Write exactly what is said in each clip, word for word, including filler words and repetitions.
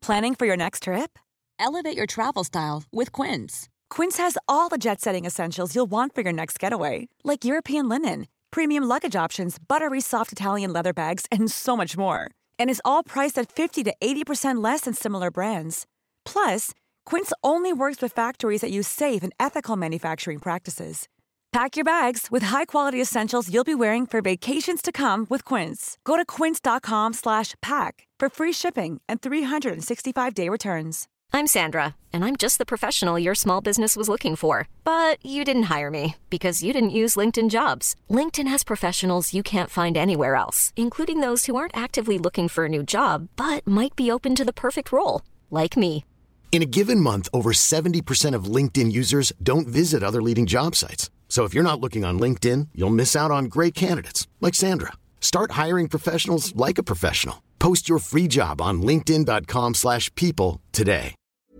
Planning for your next trip? Elevate your travel style with Quince. Quince has all the jet-setting essentials you'll want for your next getaway, like European linen, premium luggage options, buttery soft Italian leather bags, and so much more. And is all priced at fifty to eighty percent less than similar brands. Plus, Quince only works with factories that use safe and ethical manufacturing practices. Pack your bags with high-quality essentials you'll be wearing for vacations to come with Quince. Go to quince.com slash pack for free shipping and three sixty-five day returns. I'm Sandra, and I'm just the professional your small business was looking for. But you didn't hire me because you didn't use LinkedIn Jobs. LinkedIn has professionals you can't find anywhere else, including those who aren't actively looking for a new job, but might be open to the perfect role, like me. In a given month, over seventy percent of LinkedIn users don't visit other leading job sites. So if you're not looking on LinkedIn, you'll miss out on great candidates like Sandra. Start hiring professionals like a professional. Post your free job on linkedin.com slash people today.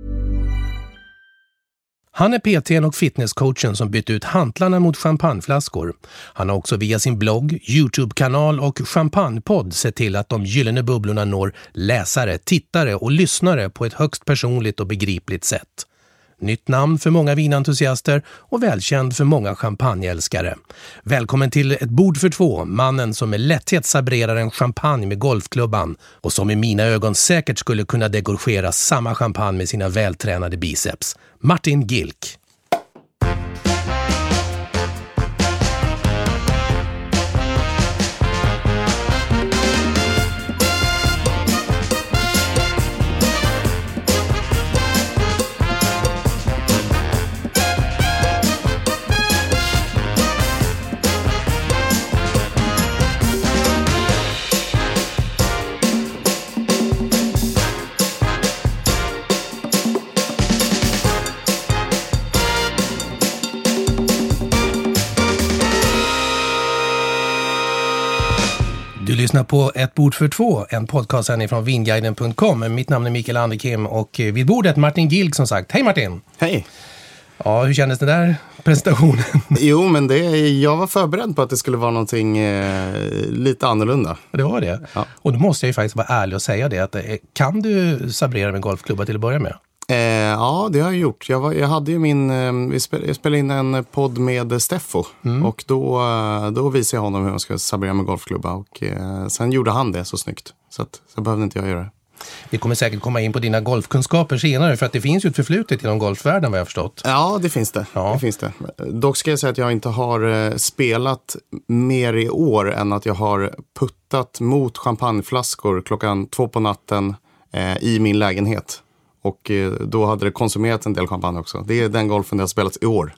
Han är P T:n och fitnesscoachen som bytt ut hantlarna mot champagneflaskor. Han har också via sin blogg, YouTube-kanal och champagnepodd sett till att de gyllene bubblorna når läsare, tittare och lyssnare på ett högst personligt och begripligt sätt. Nytt namn för många vinentusiaster och välkänd för många champagneälskare. Välkommen till ett bord för två, mannen som med lätthet sabrerar en champagne med golfklubban och som i mina ögon säkert skulle kunna degorgera samma champagne med sina vältränade biceps. Martin Gilk. Du lyssnar på Ett bord för två, en podcast här från vinguiden punkt com. Mitt namn är Mikael Anderkim och vid bordet Martin Gilk som sagt. Hej Martin! Hej! Ja, hur kändes den där presentationen? Jo, men det, jag var förberedd på att det skulle vara någonting eh, lite annorlunda. Det var det? Ja. Och då måste jag ju faktiskt vara ärlig och säga det. Att, eh, kan du sabrera med golfklubba till att börja med? Eh, ja, det har jag gjort. Jag, var, jag hade ju min, eh, vi spel, jag spelade in en podd med Steffo. Mm. Och då, då visade jag honom hur man ska sabrera med golfklubba. Och eh, sen gjorde han det så snyggt. Så, att, så behövde inte jag göra det. Vi kommer säkert komma in på dina golfkunskaper senare, för att det finns ju ett förflutet inom golfvärlden vad jag har förstått. Ja, det finns det. Ja. det finns det. Dock ska jag säga att jag inte har spelat mer i år än att jag har puttat mot champagneflaskor klockan två på natten eh, i min lägenhet. Och eh, då hade det konsumerat en del champagne också. Det är den golfen det har spelats i år.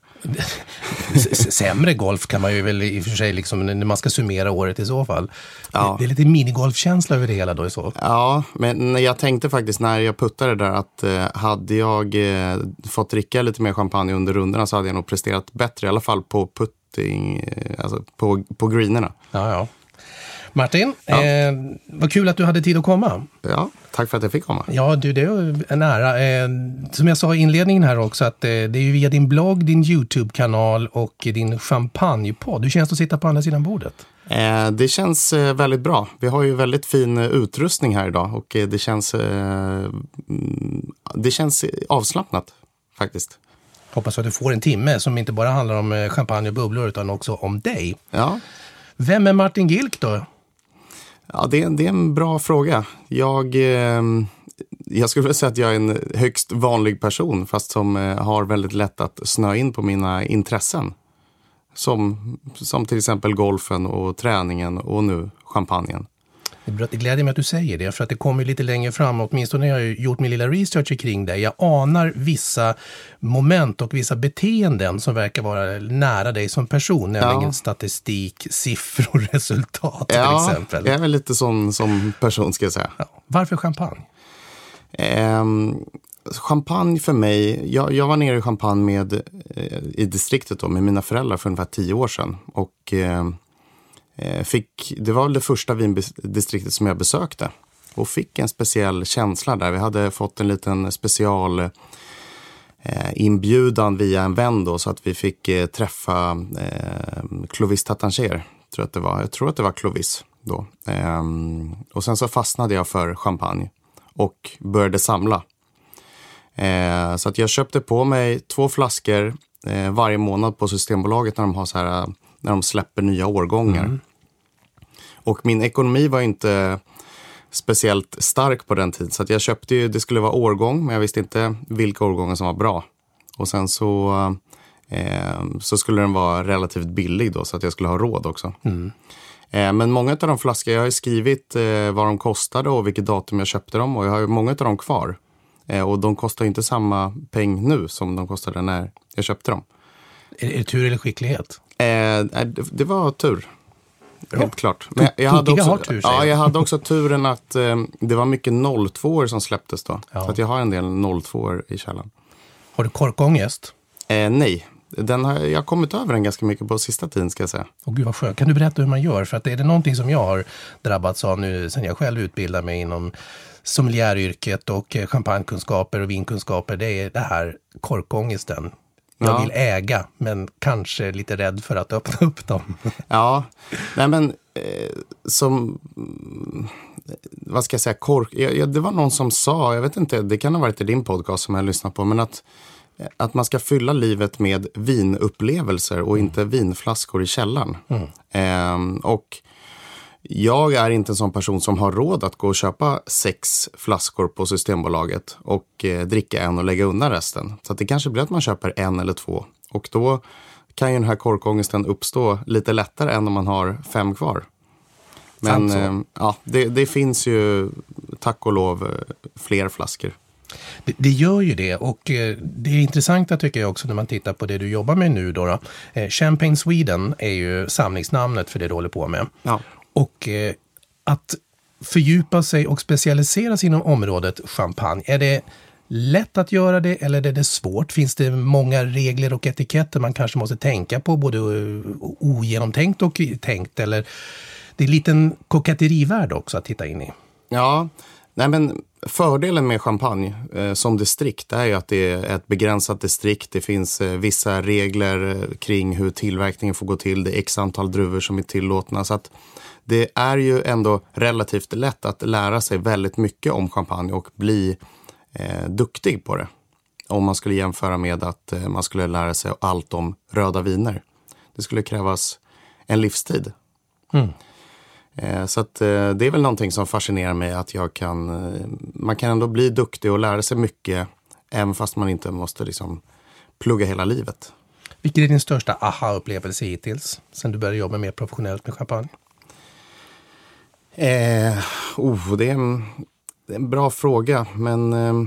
Sämre golf kan man ju väl i och för sig liksom, när man ska summera året i så fall. Ja. Det är lite minigolfkänsla över det hela då i så. Ja, men jag tänkte faktiskt när jag puttade där att eh, hade jag eh, fått dricka lite mer champagne under rundorna så hade jag nog presterat bättre, i alla fall på putting, eh, alltså på, på greenerna. Ja, ja. Martin, ja. Eh, vad kul att du hade tid att komma. Ja, tack för att jag fick komma. Ja, du, det är en ära. Eh, som jag sa i inledningen här också, att eh, det är ju via din blogg, din YouTube-kanal och din champagnepodd. Hur känns det att sitta på andra sidan bordet? Eh, det känns eh, väldigt bra. Vi har ju väldigt fin eh, utrustning här idag och eh, det känns eh, det känns avslappnat faktiskt. Hoppas att du får en timme som inte bara handlar om eh, champagne och bubblor utan också om dig. Ja. Vem är Martin Gilk då? Ja, det är, det är en bra fråga. Jag, eh, jag skulle vilja säga att jag är en högst vanlig person fast som eh, har väldigt lätt att snöa in på mina intressen. Som, som till exempel golfen och träningen och nu champagnen. Det gläder mig att du säger det, för att det kommer lite längre fram, åtminstone när jag har gjort min lilla research kring det. Jag anar vissa moment och vissa beteenden som verkar vara nära dig som person, nämligen ja. statistik, siffror, resultat till ja, exempel. Jag är väl lite sån som person ska jag säga. Ja. Varför champagne? Um, champagne för mig, jag, jag var nere i Champagne med, eh, i distriktet då, med mina föräldrar för ungefär tio år sedan och eh, Fick, det var väl det första vindistriktet som jag besökte och fick en speciell känsla där. Vi hade fått en liten special eh, inbjudan via en vän då, så att vi fick eh, träffa eh, Clovis Tattanger, tror att det var. Jag tror att det var Clovis då. Eh, och sen så fastnade jag för champagne och började samla. Eh, så att jag köpte på mig två flaskor eh, varje månad på Systembolaget när de har så här, när de släpper nya årgångar. Mm. Och min ekonomi var inte speciellt stark på den tiden, så att jag köpte ju, det skulle vara årgång, men jag visste inte vilka årgångar som var bra. Och sen så, eh, så skulle den vara relativt billig då, så att jag skulle ha råd också. Mm. Eh, men många av de flaskor, jag har skrivit eh, vad de kostade och vilket datum jag köpte dem, och jag har ju många av dem kvar. Eh, och de kostar inte samma peng nu som de kostade när jag köpte dem. Är det tur eller skicklighet? Eh, det, det var tur. Bra. Helt klart. Men jag, jag, hade också, har tur, ja, jag hade också turen att eh, det var mycket noll två som släpptes då. Ja. Så att jag har en del noll två i källan. Har du korkångest? Eh, nej. Den har, jag har kommit över den ganska mycket på sista tiden, ska jag säga. Åh gud vad skönt. Kan du berätta hur man gör? För att är det någonting som jag har drabbats av nu sen jag själv utbildade mig inom sommelieryrket och champagnekunskaper och vinkunskaper, det är det här korkångesten. Jag ja. vill äga, men kanske lite rädd för att öppna upp dem. Ja, nej men eh, som, vad ska jag säga, kork, ja, det var någon som sa, jag vet inte, det kan ha varit i din podcast som jag lyssnade på, men att, att man ska fylla livet med vinupplevelser och inte mm. vinflaskor i källaren. Mm. Eh, och jag är inte en sån person som har råd att gå och köpa sex flaskor på Systembolaget och eh, dricka en och lägga undan resten. Så att det kanske blir att man köper en eller två. Och då kan ju den här korkångesten uppstå lite lättare än om man har fem kvar. Men eh, ja, det, det finns ju tack och lov fler flaskor. Det, det gör ju det, och eh, det är intressant tycker jag också när man tittar på det du jobbar med nu då. då. Eh, Champagne Sweden är ju samlingsnamnet för det du håller på med. Ja. Och eh, att fördjupa sig och specialisera sig inom området champagne, är det lätt att göra det eller är det svårt? Finns det många regler och etiketter man kanske måste tänka på, både ogenomtänkt och tänkt, eller det är en liten koketterivärld också att titta in i? Ja, nej men fördelen med champagne eh, som distrikt är ju att det är ett begränsat distrikt. Det finns eh, vissa regler eh, kring hur tillverkningen får gå till. Det är x antal druvor som är tillåtna, så att det är ju ändå relativt lätt att lära sig väldigt mycket om champagne och bli eh, duktig på det. Om man skulle jämföra med att eh, man skulle lära sig allt om röda viner. Det skulle krävas en livstid. Mm. Eh, så att, eh, det är väl någonting som fascinerar mig, att jag kan, eh, man kan ändå bli duktig och lära sig mycket även fast man inte måste liksom plugga hela livet. Vilken är din största aha-upplevelse hittills sen du började jobba mer professionellt med champagne? Eh, oh, det, är en, det är en bra fråga, men eh,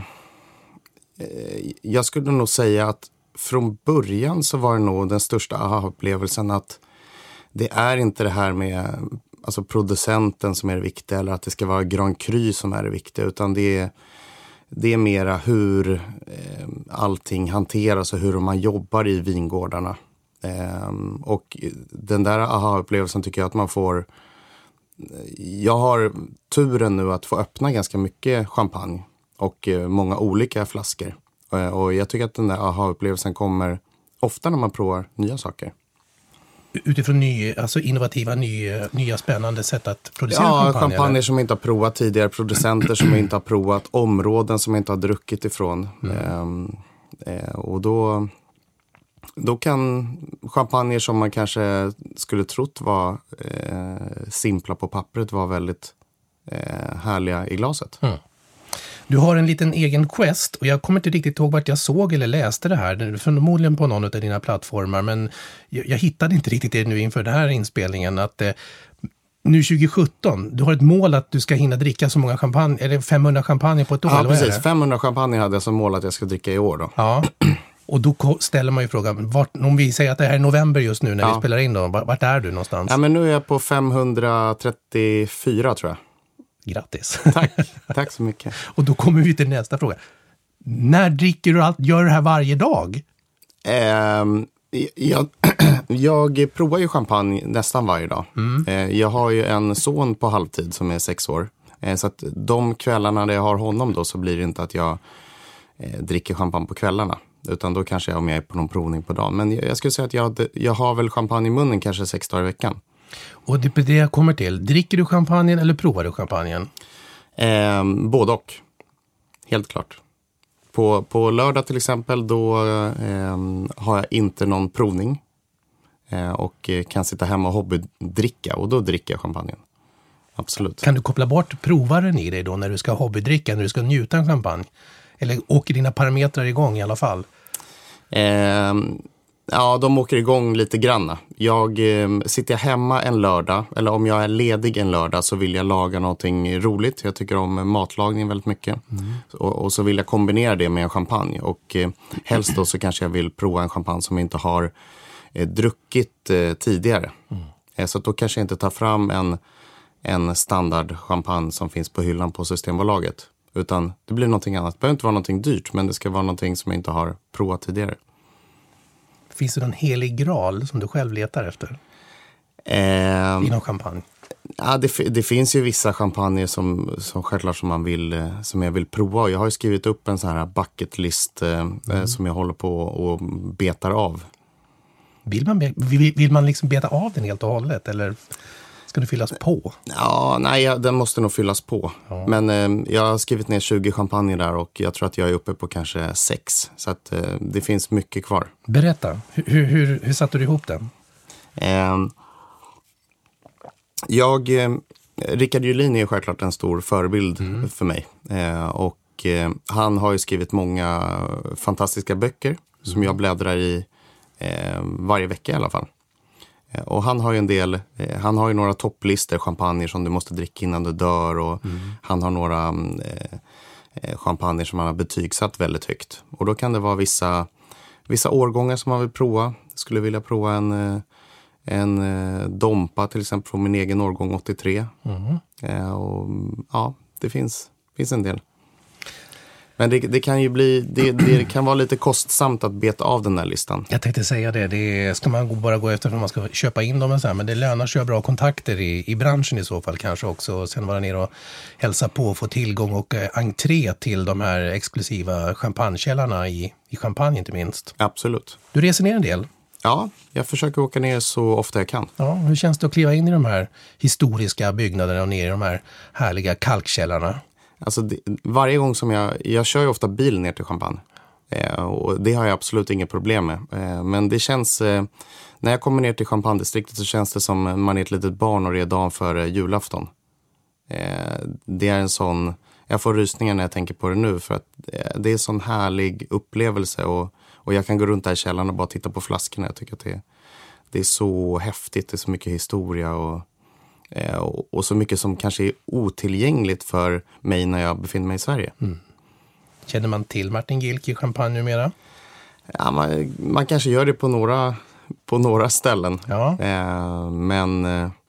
jag skulle nog säga att från början så var det nog den största aha-upplevelsen att det är inte det här med alltså producenten som är det viktiga, eller att det ska vara Grand Cru som är det viktiga, utan det är, det är mera hur eh, allting hanteras och hur man jobbar i vingårdarna. Eh, och den där aha-upplevelsen tycker jag att man får. Jag har turen nu att få öppna ganska mycket champagne och många olika flaskor. Och jag tycker att den där aha-upplevelsen kommer ofta när man provar nya saker. Utifrån ny, alltså innovativa, nya, nya spännande sätt att producera ja, champagne? Ja, champagne som inte har provat tidigare, producenter som inte har provat, områden som inte har druckit ifrån. Mm. Ehm, eh, och då... Då kan champagne som man kanske skulle trott var eh, simpla på pappret vara väldigt eh, härliga i glaset. Mm. Du har en liten egen quest, och jag kommer inte riktigt ihåg vart jag såg eller läste det här. Förmodligen på någon av dina plattformar, men jag, jag hittade inte riktigt det nu inför den här inspelningen. Att eh, nu tjugo sjutton, du har ett mål att du ska hinna dricka så många champagne, är det femhundra champagne på ett år? Ja, eller precis. femhundra champagne hade jag som mål att jag ska dricka i år då. Ja. Och då ställer man ju frågan, vart, om vi säger att det här är november just nu när ja. vi spelar in då, vart är du någonstans? Ja, men nu är jag på femhundratrettiofyra tror jag. Grattis. Tack, tack så mycket. Och då kommer vi till nästa fråga. När dricker du allt, gör du det här varje dag? Eh, jag, jag provar ju champagne nästan varje dag. Mm. Eh, jag har ju en son på halvtid som är sex år. Eh, så att de kvällarna där jag har honom då, så blir det inte att jag eh, dricker champagne på kvällarna. Utan då kanske jag är med på någon provning på dagen. Men jag, jag skulle säga att jag, jag har väl champagne i munnen kanske sex dagar i veckan. Och det är det jag kommer till. Dricker du champagnen eller provar du champagnen? Eh, både och. helt klart. På, på lördag till exempel, då eh, har jag inte någon provning. Eh, och kan sitta hemma och hobbydricka. Och då dricker jag champagnen. Absolut. Kan du koppla bort provaren i dig då när du ska hobbydricka, när du ska njuta en champagne? Eller åker dina parametrar igång i alla fall? Eh, ja, de åker igång lite granna. Jag eh, sitter jag hemma en lördag, eller om jag är ledig en lördag, så vill jag laga någonting roligt. Jag tycker om matlagning väldigt mycket. Mm. Och, och så vill jag kombinera det med en champagne. Och eh, helst då så kanske jag vill prova en champagne som jag inte har eh, druckit eh, tidigare. Mm. Eh, så då kanske jag inte tar fram en, en standard champagne som finns på hyllan på Systembolaget. Utan det blir någonting annat. Det behöver inte vara någonting dyrt, men det ska vara någonting som jag inte har provat tidigare. Finns det någon helig graal som du själv letar efter? Eh, Inom champagne? Ja, det, det finns ju vissa champagner som, som självklart som man vill, som jag vill prova. Jag har ju skrivit upp en sån här bucket list eh, mm. som jag håller på och betar av. Vill man, vill, vill man liksom beta av den helt och hållet, eller ska det fyllas på? Ja, nej, den måste nog fyllas på. Ja. Men eh, jag har skrivit ner tjugo champagner där och jag tror att jag är uppe på kanske sex. Så att eh, det finns mycket kvar. Berätta, hur, hur, hur satte du ihop den? Eh, jag, eh, Rickard Julin är självklart en stor förebild mm. för mig. Eh, och eh, han har ju skrivit många fantastiska böcker mm. som jag bläddrar i eh, varje vecka i alla fall. Och han har ju en del, han har ju några topplistor champagne som du måste dricka innan du dör. Och mm. han har några eh, champagne som han har betygsatt väldigt högt. Och då kan det vara vissa, vissa årgångar som man vill prova. Jag skulle vilja prova en, en Dompa till exempel från min egen årgång åttiotre. Mm. Eh, och ja, det finns, finns en del. Men det, det kan ju bli, det, det kan vara lite kostsamt att beta av den där listan. Jag tänkte säga det, det ska man bara gå efter för man ska köpa in dem och så här, men det lönar sig att ha bra kontakter i, i branschen i så fall kanske också. Och sen vara ner och hälsa på och få tillgång och eh, entré till de här exklusiva champagnekällarna i, i Champagne inte minst. Absolut. Du reser ner en del? Ja, jag försöker åka ner så ofta jag kan. Ja, hur känns det att kliva in i de här historiska byggnaderna och ner i de här härliga kalkkällarna? Alltså det, varje gång som jag, jag kör ju ofta bil ner till Champagne eh, och det har jag absolut inga problem med. Eh, men det känns, eh, när jag kommer ner till Champagne-distriktet så känns det som man är ett litet barn och det är dagen före julafton. Eh, det är en sån, jag får rysningar när jag tänker på det nu för att eh, det är en sån härlig upplevelse och, och jag kan gå runt där i källaren och bara titta på flaskorna. Jag tycker att det, det är så häftigt, det är så mycket historia och Och, och så mycket som kanske är otillgängligt för mig när jag befinner mig i Sverige. Mm. Känner man till Martin Gilk i Champagne numera? Ja, man, man kanske gör det på några, på några ställen. Ja. Eh, men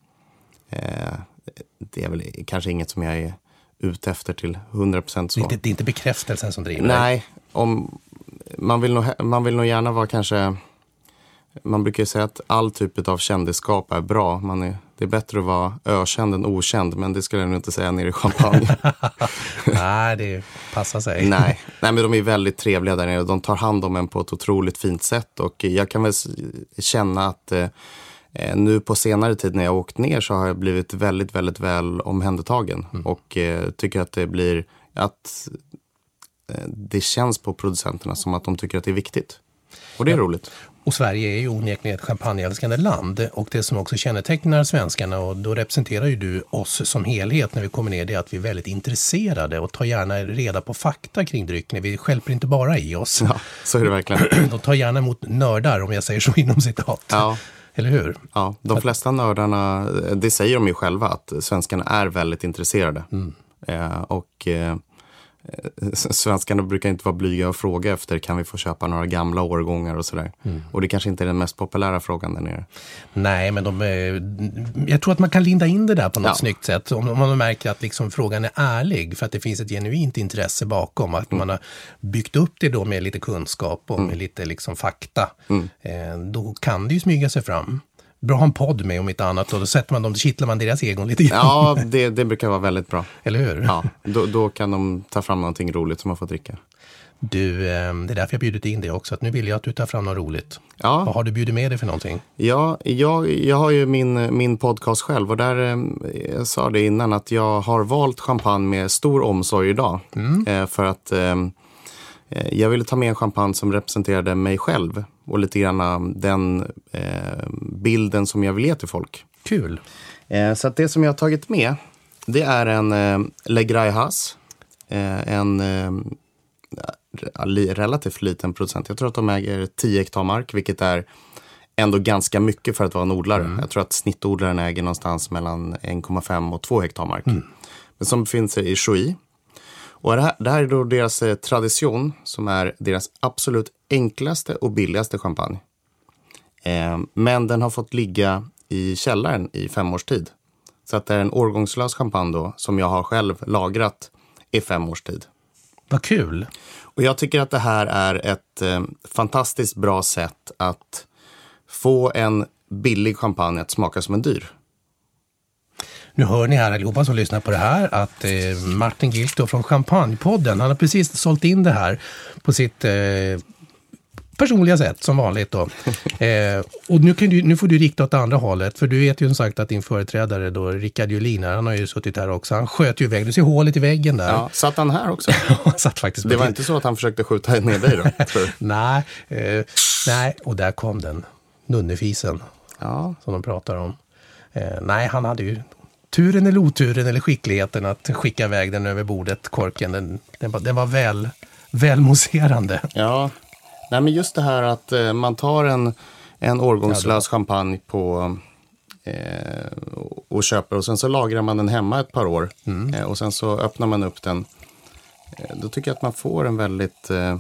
eh, det är väl kanske inget som jag är ute efter till hundra procent så. Det är, inte, det är inte bekräftelsen som driver? Nej, om, man, vill nog, man vill nog gärna vara kanske... Man brukar säga att all typ av kändisskap är bra. Man är, det är bättre att vara ökänd än okänd, men det skulle jag nog inte säga nere i Champagne. Nej, det passar sig. Nej. Nej, men de är väldigt trevliga där nere och de tar hand om en på ett otroligt fint sätt. Och jag kan väl känna att eh, nu på senare tid när jag har åkt ner så har jag blivit väldigt, väldigt väl omhändertagen. Mm. Och eh, tycker att det blir, att eh, det känns på producenterna som att de tycker att det är viktigt. Och det är ja. roligt. Och Sverige är ju onekligen ett champagneälskande land och det som också kännetecknar svenskarna och då representerar ju du oss som helhet när vi kommer ner det är att vi är väldigt intresserade och tar gärna reda på fakta kring drycken. Vi skälper inte bara i oss. Ja, så är det verkligen. De tar gärna emot nördar om jag säger så inom citat. Ja. Eller hur? Ja, de flesta nördarna, det säger de ju själva att svenskarna är väldigt intresserade. Mm. Eh, och... Eh, svenskarna brukar inte vara blyga och fråga efter kan vi få köpa några gamla årgångar och sådär. Mm. Och det kanske inte är den mest populära frågan där nere. Nej, men de är, jag tror att man kan linda in det där på något ja. snyggt sätt. Om, om man märker att liksom frågan är ärlig för att det finns ett genuint intresse bakom. Att mm. man har byggt upp det då med lite kunskap och mm. med lite liksom fakta. Mm. Eh, då kan det ju smyga sig fram. Bra att ha en podd med om inte annat, och då sätter man dem, då kittlar man deras egon lite grann. Ja, det, det brukar vara väldigt bra. Eller hur? Ja, då, då kan de ta fram någonting roligt som man får dricka. Du, det är därför jag bjudit in dig också, att nu vill jag att du tar fram något roligt. Ja. Vad har du bjudit med dig för någonting? Ja, jag, jag har ju min, min podcast själv, och där jag sa det innan att jag har valt champagne med stor omsorg idag. Mm. Eh, för att eh, jag ville ta med en champagne som representerade mig själv och lite grann den eh, bilden som jag vill ge till folk. Kul! Eh, så att det som jag har tagit med, det är en eh, Le Graillas, eh, en eh, relativt liten producent. Jag tror att de äger tio hektar mark, vilket är ändå ganska mycket för att vara en odlare. Mm. Jag tror att snittodlaren äger någonstans mellan en komma fem och två hektar mark. Mm. Men som befinner sig i Chouilly. Och det här, det här är då deras eh, tradition, som är deras absolut enklaste och billigaste champagne. Eh, men den har fått ligga i källaren i fem års tid. Så att det är en årgångslös champagne då, som jag har själv lagrat i fem års tid. Vad kul! Och jag tycker att det här är ett eh, fantastiskt bra sätt att få en billig champagne att smaka som en dyr. Nu hör ni här allihopa som lyssnar på det här att eh, Martin Gilk då från Champagnepodden, han har precis sålt in det här på sitt eh, personliga sätt som vanligt då. eh, och nu, kan du, nu får du rikta åt andra hållet, för du vet ju som sagt att din företrädare då, Rickard Julin, han har ju suttit här också, han sköt ju iväg, du ser hålet i väggen där. Ja, satt han här också? satt faktiskt det var inte så att han försökte skjuta ner dig då? nej, eh, nej, och där kom den, nunnefisen, ja. som de pratar om. Eh, nej, han hade ju turen eller oturen eller skickligheten att skicka iväg den över bordet, korken, den, den, var, den var väl, välmoserande. Ja, nej, men just det här att eh, man tar en, en årgångslös ja, champagne på, eh, och köper, och sen så lagrar man den hemma ett par år. Mm. Eh, och sen så öppnar man upp den. Eh, då tycker jag att man får en väldigt... Eh,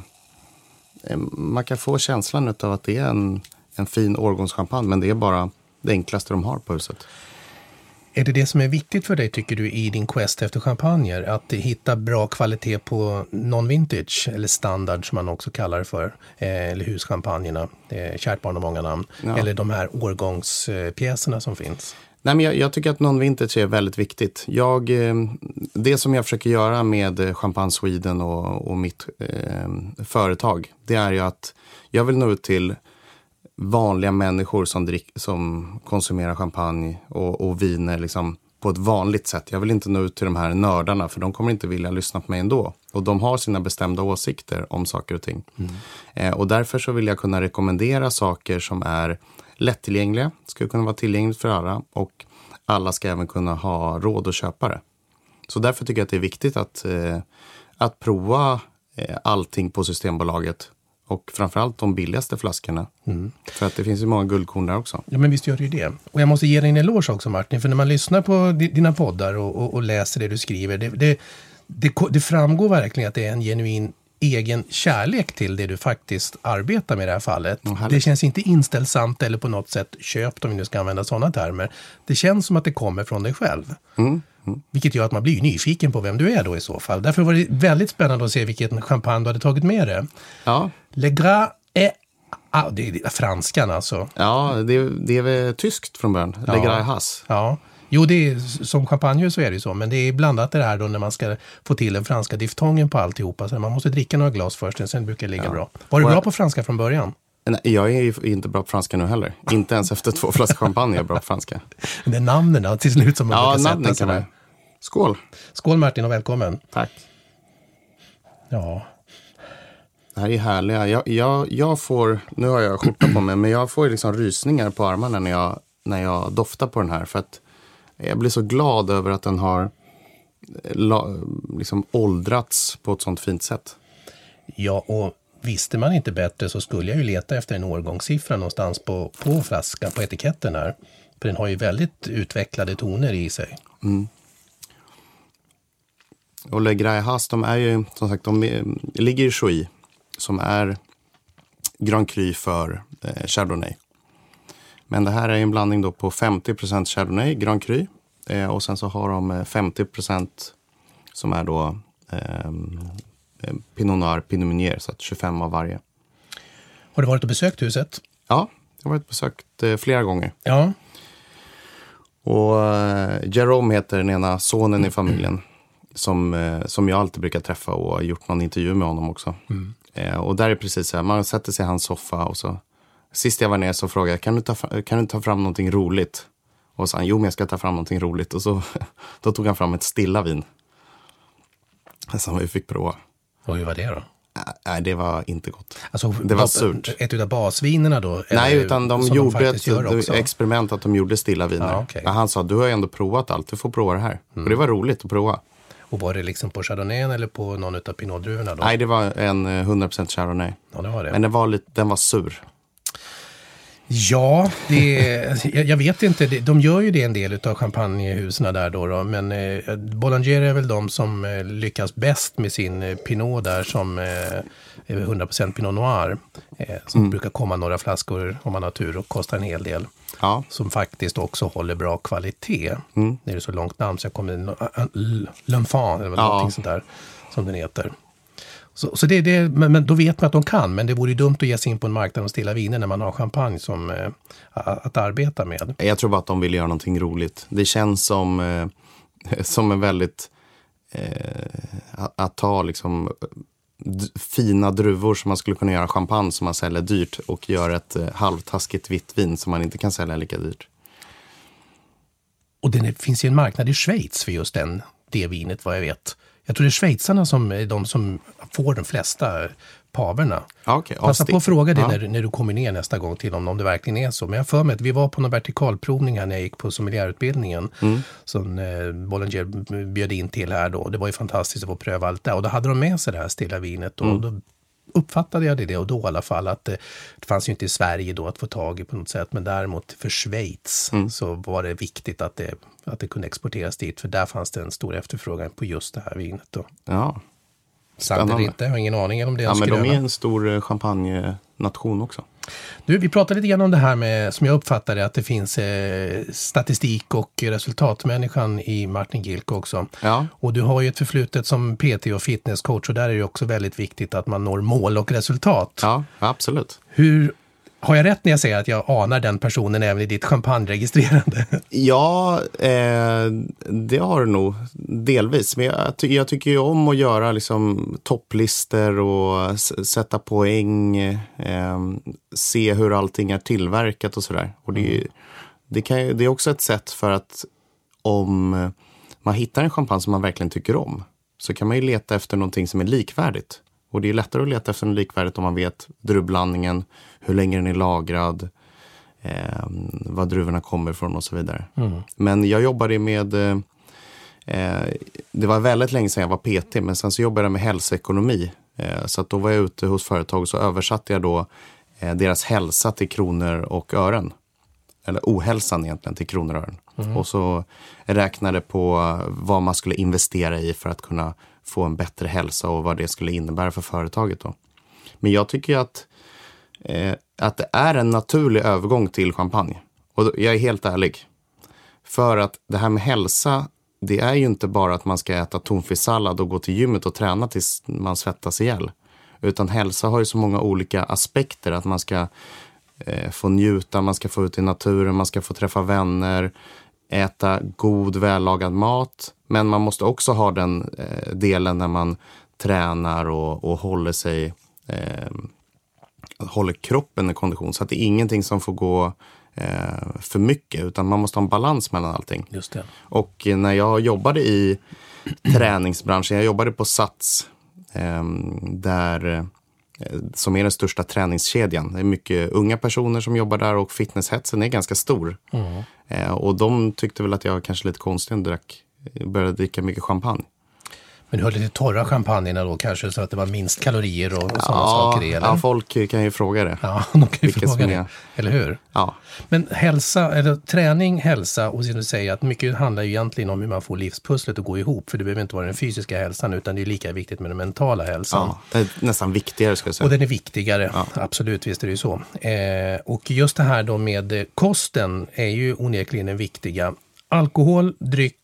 man kan få känslan av att det är en, en fin årgångschampagne, men det är bara det enklaste de har på huset. Är det det som är viktigt för dig, tycker du, i din quest efter champagner? Att hitta bra kvalitet på non-vintage, eller standard som man också kallar det för, eh, eller huschampagnerna, eh, kärt barn och många namn, ja. Eller de här årgångspjäserna som finns? Nej, men jag, jag tycker att non-vintage är väldigt viktigt. Jag, eh, det som jag försöker göra med Champagne Sweden och, och mitt eh, företag, det är ju att jag vill nå ut till vanliga människor som, drick, som konsumerar champagne och, och viner liksom på ett vanligt sätt. Jag vill inte nå ut till de här nördarna, för de kommer inte vilja lyssna på mig ändå. Och de har sina bestämda åsikter om saker och ting. Mm. Eh, och därför så vill jag kunna rekommendera saker som är lättillgängliga. Ska kunna vara tillgängligt för alla, och alla ska även kunna ha råd att köpa det. Så därför tycker jag att det är viktigt att, eh, att prova eh, allting på Systembolaget. Och framförallt de billigaste flaskorna. Mm. För att det finns ju många guldkorn där också. Ja, men visst gör det ju det. Och jag måste ge dig en eloge också, Martin. För när man lyssnar på dina poddar och, och, och läser det du skriver. Det, det, det, det framgår verkligen att det är en genuin egen kärlek till det du faktiskt arbetar med i det här fallet. Mm, det känns inte inställsamt eller på något sätt köpt, om vi nu ska använda sådana termer. Det känns som att det kommer från dig själv. Mm. Mm. Vilket gör att man blir nyfiken på vem du är då i så fall. Därför var det väldigt spännande att se vilken champagne du hade tagit med dig. Ja. Le Gras est... Ah, det är franskan alltså. Ja, det, det är väl tyskt från början. Ja. Le Graillas. Ja. Jo, det är, som champagne så är det så. Men det är blandat det här då när man ska få till den franska diftongen på alltihopa. Så man måste dricka några glas först, sen brukar det ligga ja. bra. Var du bra på franska från början? Nej, jag är ju inte bra på franska nu heller. Inte ens efter två flaskor champagne är jag bra på franska. Det är namnen då, till slut som man ja, brukar namnen sätta. Kan Skål! Skål Martin och välkommen. Tack. Ja. Det här är härliga. Jag, jag, jag får, nu har jag skjorta på mig, men jag får liksom rysningar på armarna när jag, när jag doftar på den här. För att jag blir så glad över att den har liksom åldrats på ett sånt fint sätt. Ja, och visste man inte bättre så skulle jag ju leta efter en årgångssiffra någonstans på, på flaskan, på etiketten här. För den har ju väldigt utvecklade toner i sig. Mm. Och Le Graillas, de är ju, som sagt, de är, ligger i Chouilly, som är Grand Cru för eh, Chardonnay. Men det här är en blandning då på femtio procent Chardonnay, Grand Cru. Eh, och sen så har de femtio procent som är då eh, Pinot Noir, Pinot Meunier, så att tjugofem av varje. Har du varit och besökt huset? Ja, jag Jag har varit besökt eh, flera gånger. Ja. Och eh, Jerome heter den ena sonen i familjen. Som, eh, som jag alltid brukar träffa och har gjort någon intervju med honom också. Mm. Eh, och där är precis så här, man sätter sig i hans soffa och så... Sist jag var ner så frågade jag, kan du ta, kan du ta fram någonting roligt? Och så sa han, jo men jag ska ta fram någonting roligt. Och så då tog han fram ett stilla vin. Som vi fick prova. Och hur var det då? Nej, det var inte gott. Alltså, det var surt. Ett utav basvinerna då? Nej, utan de gjorde de ett experiment att de gjorde stilla viner. Ja, okay. Han sa, du har ju ändå provat allt, du får prova det här. Mm. Och det var roligt att prova. Och var det liksom på Chardonnay eller på någon utav Pinot-druvorna då? Nej, det var en hundra procent Chardonnay. Ja, det var det. Men den var, lite, den var sur. Ja, det, jag, jag vet inte. De gör ju det en del av champagnehusen där då, då. Men eh, Bollinger är väl de som eh, lyckas bäst med sin eh, Pinot där som eh, hundra procent Pinot Noir. Eh, som mm. brukar komma några flaskor om man har tur och kostar en hel del. Ja. Som faktiskt också håller bra kvalitet. Mm. Det är så långt namn så jag kommer in. L'Enfant eller ja. någonting sånt där som den heter. Så, så det, det, men, men då vet man att de kan, men det vore ju dumt att ge sig in på en marknad och stilla viner när man har champagne som, eh, att arbeta med. Jag tror bara att de vill göra någonting roligt. Det känns som, eh, som en väldigt eh, att ta liksom d- fina druvor som man skulle kunna göra champagne som man säljer dyrt och göra ett eh, halvtaskigt vitt vin som man inte kan sälja lika dyrt. Och det finns ju en marknad i Schweiz för just den, det vinet vad jag vet. Jag tror det är schweizarna som är de som får de flesta paverna. Okay, Passa stick. på att fråga dig ja. när, när du kommer ner nästa gång till om, om det verkligen är så. Men jag för mig att vi var på någon vertikalprovning här när jag gick på sommelierutbildningen. Mm. Som eh, Bollinger bjöd in till här då. Det var ju fantastiskt att få pröva allt det. Och då hade de med sig det här stilla vinet. Och mm. då uppfattade jag det och då i alla fall att det, det fanns ju inte i Sverige då att få tag i på något sätt. Men däremot för Schweiz mm. så var det viktigt att det, att det kunde exporteras dit. För där fanns det en stor efterfrågan på just det här vinet då. Ja. Sant eller inte, jag har ingen aning om det. Ja, men de är en stor champagne-nation också. Du, vi pratade lite grann om det här med, som jag uppfattade att det finns eh, statistik och resultatmänniskan i Martin Gilk också. Ja. Och du har ju ett förflutet som P T och fitnesscoach och där är det också väldigt viktigt att man når mål och resultat. Ja, absolut. Hur har jag rätt när jag säger att jag anar den personen även i ditt champagneregistrerande? Ja, eh, det har du nog delvis. Men jag, ty- jag tycker ju om att göra liksom topplistor och s- sätta poäng, eh, se hur allting är tillverkat och sådär. Och det, mm. det, kan, det är också ett sätt för att om man hittar en champagne som man verkligen tycker om så kan man ju leta efter någonting som är likvärdigt. Och det är lättare att leta efter något likvärdigt om man vet druvblandningen, hur länge den är lagrad, eh, vad druvorna kommer ifrån och så vidare. Mm. Men jag jobbade med, eh, det var väldigt länge sedan jag var P T, men sen så jobbade jag med hälsoekonomi. Eh, så att då var jag ute hos företag och så översatte jag då eh, deras hälsa till kronor och ören. Eller ohälsan egentligen till kronor och ören. Mm. Och så räknade på vad man skulle investera i för att kunna få en bättre hälsa och vad det skulle innebära för företaget då. Men jag tycker att, eh, att det är en naturlig övergång till champagne. Och jag är helt ärlig. För att det här med hälsa, det är ju inte bara att man ska äta tonfisksallad och gå till gymmet och träna tills man svettas ihjäl. Utan hälsa har ju så många olika aspekter att man ska eh, få njuta, man ska få ut i naturen, man ska få träffa vänner, äta god, vällagad mat. Men man måste också ha den eh, delen när man tränar och, och håller sig, eh, håller kroppen i kondition. Så att det är ingenting som får gå eh, för mycket, utan man måste ha en balans mellan allting. Just det. Och när jag jobbade i träningsbranschen, jag jobbade på Sats, eh, där, eh, som är den största träningskedjan. Det är mycket unga personer som jobbar där och fitnesshetsen är ganska stor. Mm. Eh, och de tyckte väl att jag kanske lite konstigt drack, började dricka mycket champagne. Men du höll lite torra champagnerna då kanske så att det var minst kalorier och, och ja, sådana saker i, eller? Ja, folk kan ju fråga det. Ja, de kan ju Vilket fråga det, är... eller hur? Ja. Men hälsa, eller träning, hälsa och som du säger att mycket handlar ju egentligen om hur man får livspusslet att gå ihop. För det behöver inte vara den fysiska hälsan utan det är lika viktigt med den mentala hälsan. Ja, det är nästan viktigare ska jag säga. Och den är viktigare, ja. Absolut, visst är det ju så. Eh, och just det här då med kosten är ju onekligen den viktiga. Alkohol, dryck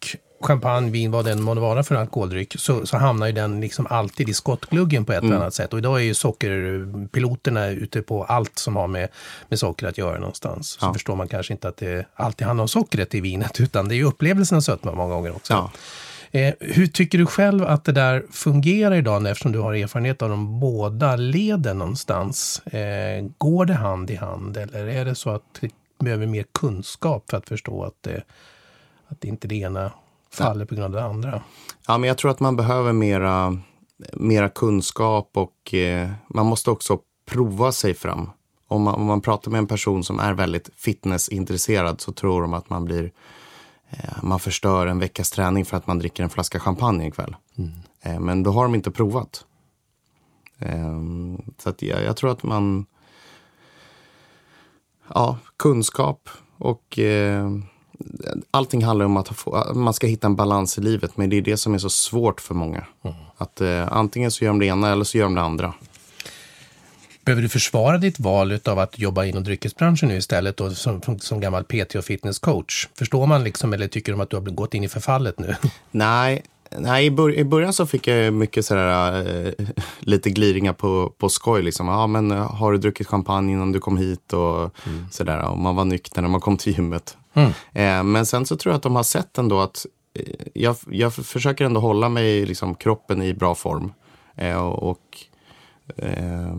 champagne, vin, vad den må vara för en alkoholdryck, så, så hamnar ju den liksom alltid i skottgluggen på ett mm. eller annat sätt. Och idag är ju sockerpiloterna ute på allt som har med, med socker att göra någonstans. Så ja. förstår man kanske inte att det alltid handlar om sockret i vinet, utan det är ju upplevelsen av sötma många gånger också. Ja. Eh, hur tycker du själv att det där fungerar idag, eftersom du har erfarenhet av de båda leden någonstans? Eh, går det hand i hand, eller är det så att det behöver mer kunskap för att förstå att det, att det inte det ena faller ja. på grund av det andra? Ja, men jag tror att man behöver mera, mera kunskap, och eh, man måste också prova sig fram. Om man, om man pratar med en person som är väldigt fitnessintresserad, så tror de att man blir man förstör en veckas träning för att man dricker en flaska champagne ikväll. Mm. Men då har de inte provat. Så att jag, jag tror att man... Ja, kunskap och... Allting handlar om att få, man ska hitta en balans i livet. Men det är det som är så svårt för många. Mm. Att antingen så gör de det ena eller så gör de det andra. Behöver du försvara ditt val av att jobba inom dryckesbranschen nu istället då, som, som gammal P T och fitnesscoach? Förstår man liksom, eller tycker de att du har gått in i förfallet nu? Nej, nej i, bör- i början så fick jag mycket sådär, äh, lite gliringar på, på skoj. Liksom. Ja, men har du druckit champagne innan du kom hit? Och mm. sådär, och man var nykter när man kom till gymmet. Mm. Eh, men sen så tror jag att de har sett ändå att eh, jag, jag försöker ändå hålla mig liksom, kroppen i bra form. Eh, och... och eh,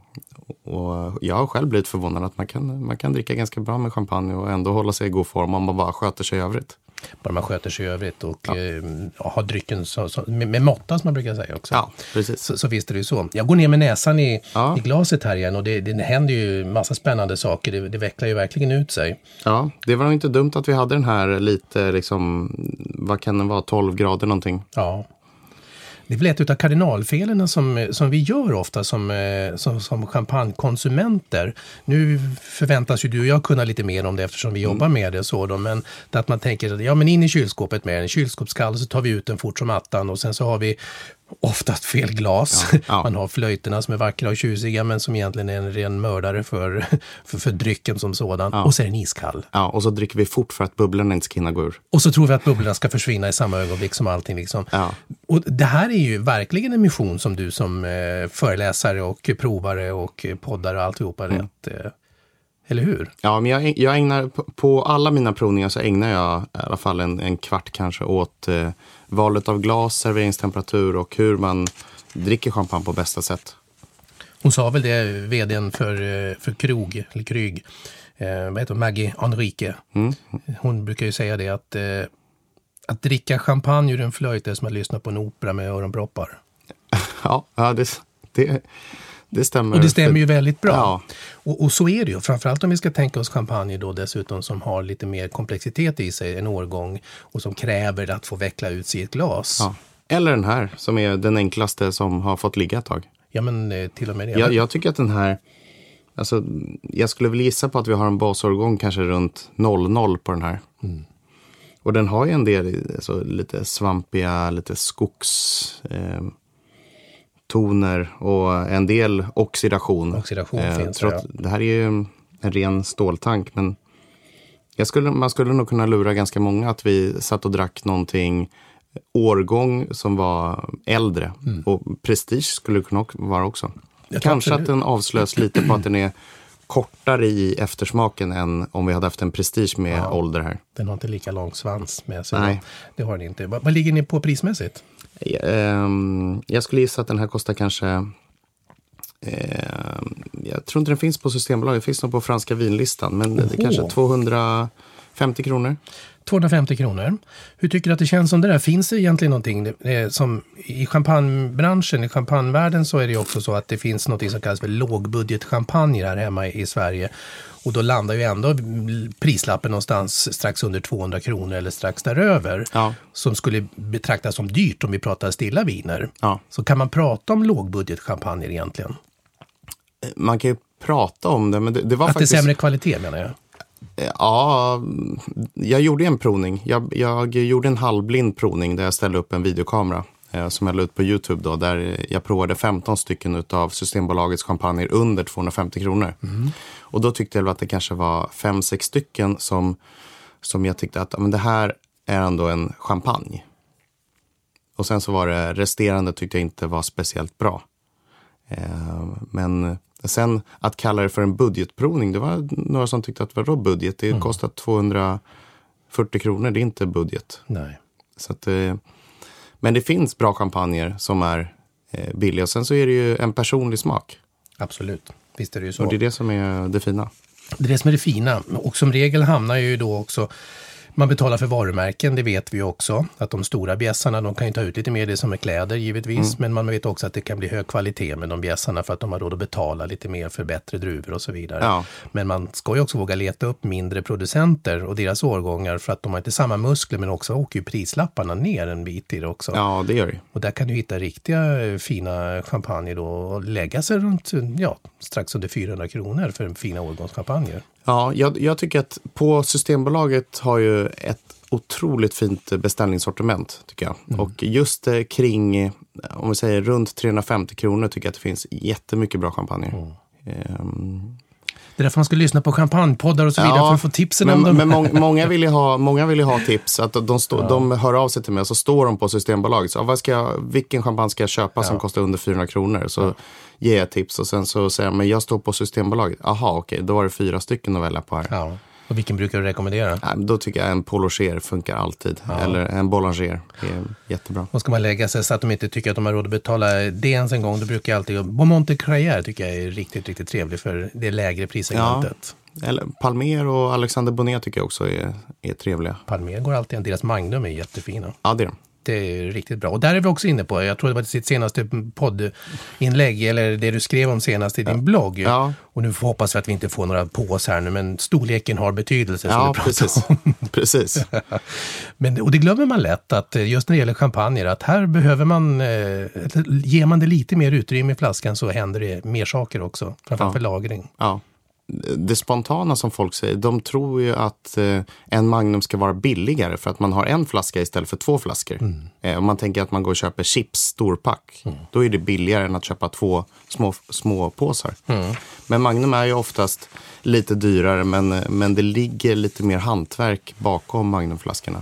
Och jag har själv blivit förvånad att man kan, man kan dricka ganska bra med champagne och ändå hålla sig i god form om man bara sköter sig i övrigt. Bara man sköter sig i övrigt och ja. eh, har drycken så, så, med, med måtta, som man brukar säga också. Ja, precis. Så, så visst är det ju så. Jag går ner med näsan i, ja. i glaset här igen, och det, det händer ju massa spännande saker. Det, det vecklar ju verkligen ut sig. Ja, det var nog inte dumt att vi hade den här lite, liksom, vad kan den vara, tolv grader någonting. Ja. Det är väl ett av kardinalfelen som, som vi gör ofta som, som, som champagnekonsumenter. Nu förväntas ju du och jag kunna lite mer om det eftersom vi jobbar med det. Så då, men det att man tänker att ja, men in i kylskåpet med en kylskåpskall, så tar vi ut den fort som attan, och sen så har vi oftast fel glas. Ja, ja. Man har flöjterna som är vackra och tjusiga, men som egentligen är en ren mördare för, för, för drycken som sådan. Ja. Och så är den iskall. Ja, och så dricker vi fort för att bubblorna inte ska hinna gå ur. Och så tror vi att bubblorna ska försvinna i samma ögonblick som allting. Liksom. Ja. Och det här är ju verkligen en mission som du som eh, föreläsare och provare och poddare och alltihopa mm. rätt... Eh, eller hur? Ja, men jag, jag ägnar, på alla mina provningar så ägnar jag i alla fall en, en kvart kanske åt eh, valet av glas, serveringstemperatur och hur man dricker champagne på bästa sätt. Hon sa väl det, vdn för, för Krog, eller Kryg, eh, vad heter hon? Maggie Enrique. Mm. Hon brukar ju säga det att, eh, att dricka champagne ur en flöjt är som att lyssna på en opera med öronproppar. Ja, ja det... det... Det stämmer. Och det stämmer för... ju väldigt bra. Ja. Och, och så är det ju. Framförallt om vi ska tänka oss champagne då dessutom som har lite mer komplexitet i sig, en årgång, och som kräver att få veckla ut sig i ett glas. Ja. Eller den här som är den enklaste som har fått ligga ett tag. Ja, men till och med det. Jag, jag tycker att den här, alltså, jag skulle väl gissa på att vi har en basårgång kanske runt noll noll på den här. Mm. Och den har ju en del alltså, lite svampiga, lite skogs... Eh, toner och en del oxidation. Oxidation eh, finns det, ja. Det här är ju en ren ståltank, men jag skulle, man skulle nog kunna lura ganska många att vi satt och drack någonting årgång som var äldre. Mm. Och prestige skulle det kunna vara också. Kanske att den avslös lite på att den är kortare i eftersmaken än om vi hade haft en prestige med ja, ålder här. Den har inte lika lång svans med sig. Nej. Det har den inte. Vad, vad ligger ni på prismässigt? Jag skulle gissa att den här kostar kanske, jag tror inte den finns på Systembolaget, det finns nog på franska vinlistan, men det är kanske tvåhundrafemtio kronor. tvåhundrafemtio kronor. Hur tycker du att det känns som det där? Finns det egentligen någonting som i champagnebranschen, i champagnevärlden så är det ju också så att det finns något som kallas för lågbudgetchampagne här hemma i Sverige. Och då landar ju ändå prislappen någonstans strax under tvåhundra kronor eller strax däröver. Ja. Som skulle betraktas som dyrt om vi pratar stilla viner. Ja. Så kan man prata om lågbudgetchampagne egentligen? Man kan ju prata om det, men det, det var att faktiskt... det är sämre kvalitet menar jag. Ja, jag gjorde en provning. Jag, jag gjorde en halvblind provning där jag ställde upp en videokamera eh, som jag la ut på YouTube då, där jag provade femton stycken utav Systembolagets champagner under tvåhundrafemtio kronor. Mm. Och då tyckte jag att det kanske var fem sex stycken som, som jag tyckte att men det här är ändå en champagne. Och sen så var det resterande tyckte jag inte var speciellt bra. Eh, men sen att kalla det för en budgetprovning, det var några som tyckte att det var budget. Det mm. kostar tvåhundrafyrtio kronor, det är inte budget. Nej. Så att, eh, men det finns bra champagner som är eh, billiga. Och sen så är det ju en personlig smak. Absolut, visst är det ju så. Och det är det som är det fina. Det är det som är det fina. Och som regel hamnar ju då också, man betalar för varumärken, det vet vi ju också. Att de stora bjässarna, de kan ju ta ut lite mer det som är kläder givetvis. Mm. Men man vet också att det kan bli hög kvalitet med de bjässarna för att de har råd att betala lite mer för bättre druvor och så vidare. Ja. Men man ska ju också våga leta upp mindre producenter och deras årgångar för att de har inte samma muskler, men också åker ju prislapparna ner en bit i det också. Ja, det gör det. Och där kan du hitta riktiga fina champagne då och lägga sig runt, ja, strax under fyrahundra kronor för fina årgångschampagner. Ja, jag, jag tycker att på Systembolaget har ju ett otroligt fint beställningssortiment tycker jag. Mm. Och just eh, kring, om vi säger runt trehundrafemtio kronor tycker jag att det finns jättemycket bra champagne. Mm. Um, det är därför man ska lyssna på champagnepoddar och så vidare ja, för att få tipsen men, om dem. Men må, många, vill ju ha, många vill ju ha tips. Att de, stå, ja. de hör av sig till mig och så står de på Systembolaget. Så, vad ska jag, vilken champagne ska jag köpa ja. som kostar under fyrahundra kronor? Så ja. ger jag tips och sen så säger jag, men jag står på Systembolaget. Aha, okej, då var det fyra stycken att välja på här. Ja. Och vilken brukar du rekommendera? Ja, då tycker jag en Polocher funkar alltid. Ja. Eller en Boulanger är jättebra. Och ska man lägga sig så att de inte tycker att de har råd att betala det ens en gång, då brukar jag alltid... Beaumont de Crayère tycker jag är riktigt, riktigt trevlig för det lägre prissegmentet. Ja. Eller Palmer och Alexander Bonnet tycker jag också är, är trevliga. Palmer går alltid, deras Magnum är jättefina. Ja, det är de. Det är riktigt bra. Och där är vi också inne på, jag tror det var sitt senaste poddinlägg eller det du skrev om senast i din ja. blogg. Ja. Och nu får hoppas vi att vi inte får några pås här nu, men storleken har betydelse. Ja, precis. precis. men, och det glömmer man lätt att just när det gäller champagne, att här behöver man, eh, ger man det lite mer utrymme i flaskan så händer det mer saker också, framförallt för lagring. Ja. Det spontana som folk säger, de tror ju att eh, en Magnum ska vara billigare för att man har en flaska istället för två flaskor. Mm. Eh, om man tänker att man går och köper chips storpack, mm. då är det billigare än att köpa två små, små påsar. Mm. Men Magnum är ju oftast lite dyrare, men, men det ligger lite mer hantverk bakom Magnumflaskorna.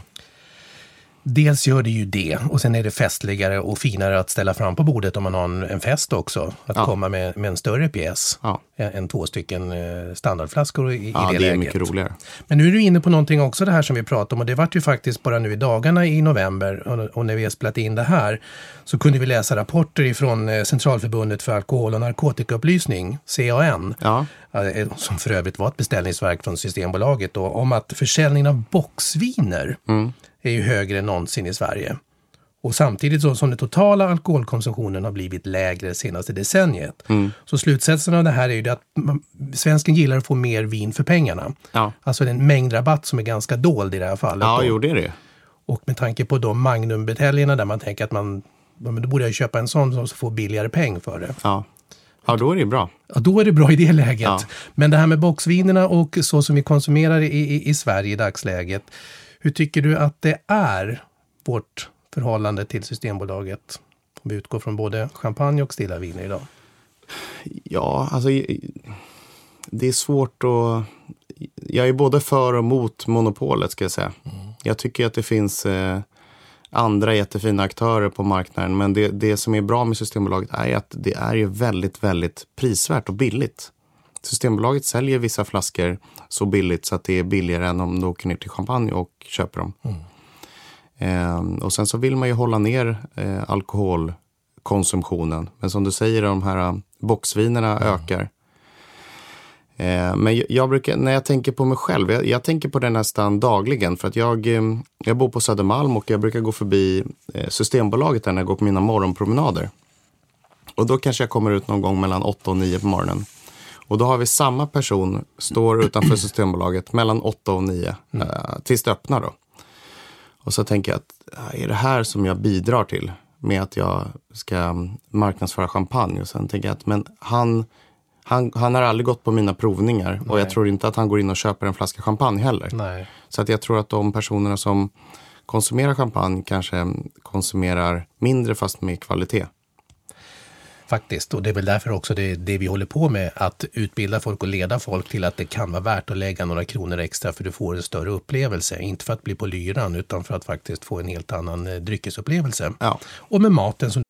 Dels gör det ju det, och sen är det festligare och finare att ställa fram på bordet om man har en, en fest också. Att ja. komma med, med en större pjäs ja. än två stycken standardflaskor i, ja, i det, det läget. är mycket roligare. Men nu är du inne på någonting också, det här som vi pratade om, och det var ju faktiskt bara nu i dagarna i november, och, och när vi har spelat in det här så kunde vi läsa rapporter ifrån Centralförbundet för alkohol- och narkotikaupplysning, C A N, ja. som för övrigt var ett beställningsverk från Systembolaget då, om att försäljningen av boxviner mm. är ju högre än någonsin i Sverige. Och samtidigt så, som den totala alkoholkonsumtionen har blivit lägre det senaste decenniet. Mm. Så slutsatsen av det här är ju det att man, svensken gillar att få mer vin för pengarna. Ja. Alltså en mängdrabatt som är ganska dold i det här fallet. Ja, då. jo, det är det. Och med tanke på de Magnum-buteljerna där man tänker att man, men då borde jag köpa en sån som får billigare peng för det. Ja. Ja, då är det bra. Ja, då är det bra i det läget. Ja. Men det här med boxvinerna och så som vi konsumerar i, i, i Sverige i dagsläget. Hur tycker du att det är vårt förhållande till Systembolaget? Om vi utgår från både champagne och stilla viner idag. Ja, alltså det är svårt att... Jag är både för och mot monopolet ska jag säga. Mm. Jag tycker att det finns eh, andra jättefina aktörer på marknaden. Men det, det som är bra med Systembolaget är att det är ju väldigt, väldigt prisvärt och billigt. Systembolaget säljer vissa flaskor så billigt så att det är billigare än om du åker ner till champagne och köper dem. Mm. Eh, och sen så vill man ju hålla ner eh, alkoholkonsumtionen. Men som du säger, de här boxvinerna mm. ökar. Eh, men jag, jag brukar, när jag tänker på mig själv, jag, jag tänker på det nästan dagligen. För att jag, eh, jag bor på Södermalm och jag brukar gå förbi eh, Systembolaget där när jag går på mina morgonpromenader. Och då kanske jag kommer ut någon gång mellan åtta och nio på morgonen. Och då har vi samma person står utanför Systembolaget mellan åtta och nio mm. eh, tills det öppnar då. Och så tänker jag att är det här som jag bidrar till med att jag ska marknadsföra champagne? Och sen tänker jag att men han, han, han har aldrig gått på mina provningar. Nej. Och jag tror inte att han går in och köper en flaska champagne heller. Nej. Så att jag tror att de personerna som konsumerar champagne kanske konsumerar mindre fast med kvalitet. Faktiskt, och det är väl därför också det, det vi håller på med, att utbilda folk och leda folk till att det kan vara värt att lägga några kronor extra för du får en större upplevelse. Inte för att bli på lyran utan för att faktiskt få en helt annan eh, dryckesupplevelse. Ja. Och med maten som...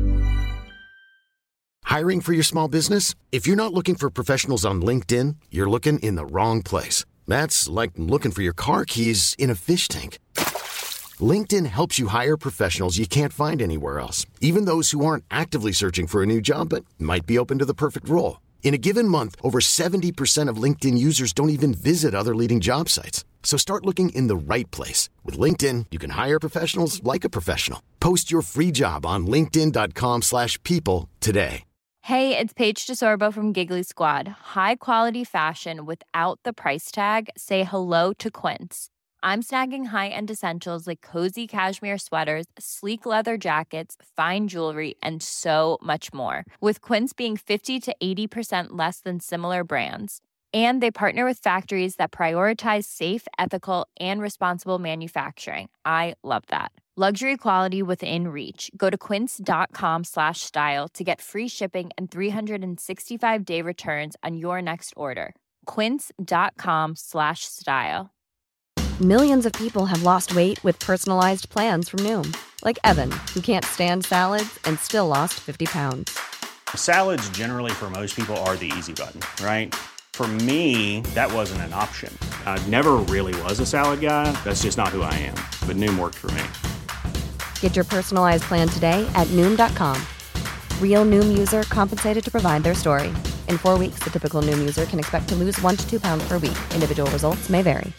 Hiring for your small business? If you're not looking for professionals on LinkedIn, you're looking in the wrong place. That's like looking for your car keys in a fish tank. LinkedIn helps you hire professionals you can't find anywhere else, even those who aren't actively searching for a new job but might be open to the perfect role. In a given month, over seventy percent of LinkedIn users don't even visit other leading job sites. So start looking in the right place. With LinkedIn, you can hire professionals like a professional. Post your free job on linkedin dot com slash people today. Hey, it's Paige DeSorbo from Giggly Squad. High quality fashion without the price tag. Say hello to Quince. I'm snagging high-end essentials like cozy cashmere sweaters, sleek leather jackets, fine jewelry, and so much more. With Quince being fifty to eighty percent less than similar brands. And they partner with factories that prioritize safe, ethical, and responsible manufacturing. I love that. Luxury quality within reach. Go to quince dot com slash style to get free shipping and three sixty-five day returns on your next order. quince dot com slash style. Millions of people have lost weight with personalized plans from Noom. Like Evan, who can't stand salads and still lost fifty pounds. Salads generally for most people are the easy button, right? For me, that wasn't an option. I never really was a salad guy. That's just not who I am. But Noom worked for me. Get your personalized plan today at Noom dot com. Real Noom user compensated to provide their story. In four weeks, the typical Noom user can expect to lose one to two pounds per week. Individual results may vary.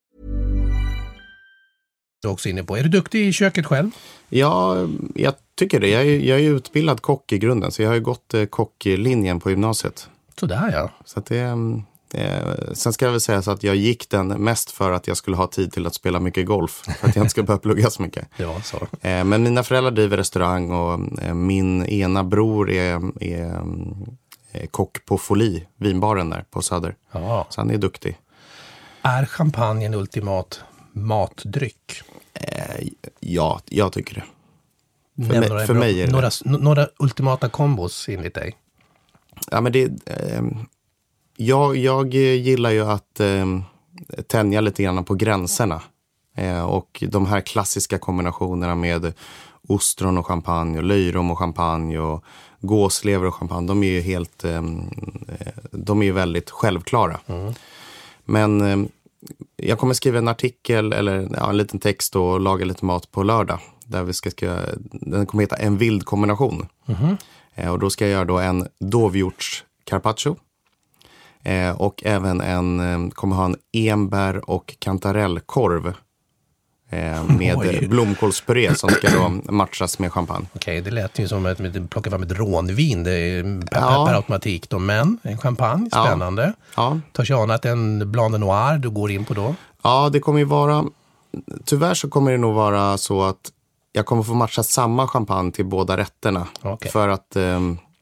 Du också inne på. Är du duktig i köket själv? Ja, jag tycker det. Jag är, jag är utbildad kock i grunden, så jag har ju gått eh, kocklinjen på gymnasiet. Så där ja. Så att det, eh, sen ska jag väl säga så att jag gick den mest för att jag skulle ha tid till att spela mycket golf. För att jag inte skulle börja plugga så mycket. Ja, så. Eh, men mina föräldrar driver restaurang och eh, min ena bror är, är eh, kock på Foli, vinbaren där på Söder. Ja. Så han är duktig. Är champagne en ultimat matdryck? Eh, ja, jag tycker det. För, mig, mig, för mig är det några, några ultimata kombos enligt dig? Ja, men det... Eh, jag, jag gillar ju att eh, tänja lite grann på gränserna. Eh, och de här klassiska kombinationerna med ostron och champagne och löjrom och champagne och gåslever och champagne, de är ju helt... Eh, de är ju väldigt självklara. Mm. Men... Eh, jag kommer skriva en artikel eller ja, en liten text och laga lite mat på lördag. Där vi ska, ska, den kommer heta En vild kombination. Mm-hmm. Eh, och då ska jag göra då en dovhjorts carpaccio. Eh, och även en, eh, kommer ha en enbär och kantarellkorv. Eh, med Oj. blomkålspuré som ska då matchas med champagne. Okej, det lät ju som att plocka fram ett rånvin. Det är per, ja. per automatik då. Men en champagne, spännande. Ja. Ja. Tar sig annat en Blanc de Noir du går in på då? Ja, det kommer ju vara... Tyvärr så kommer det nog vara så att jag kommer få matcha samma champagne till båda rätterna. Okay. För att eh,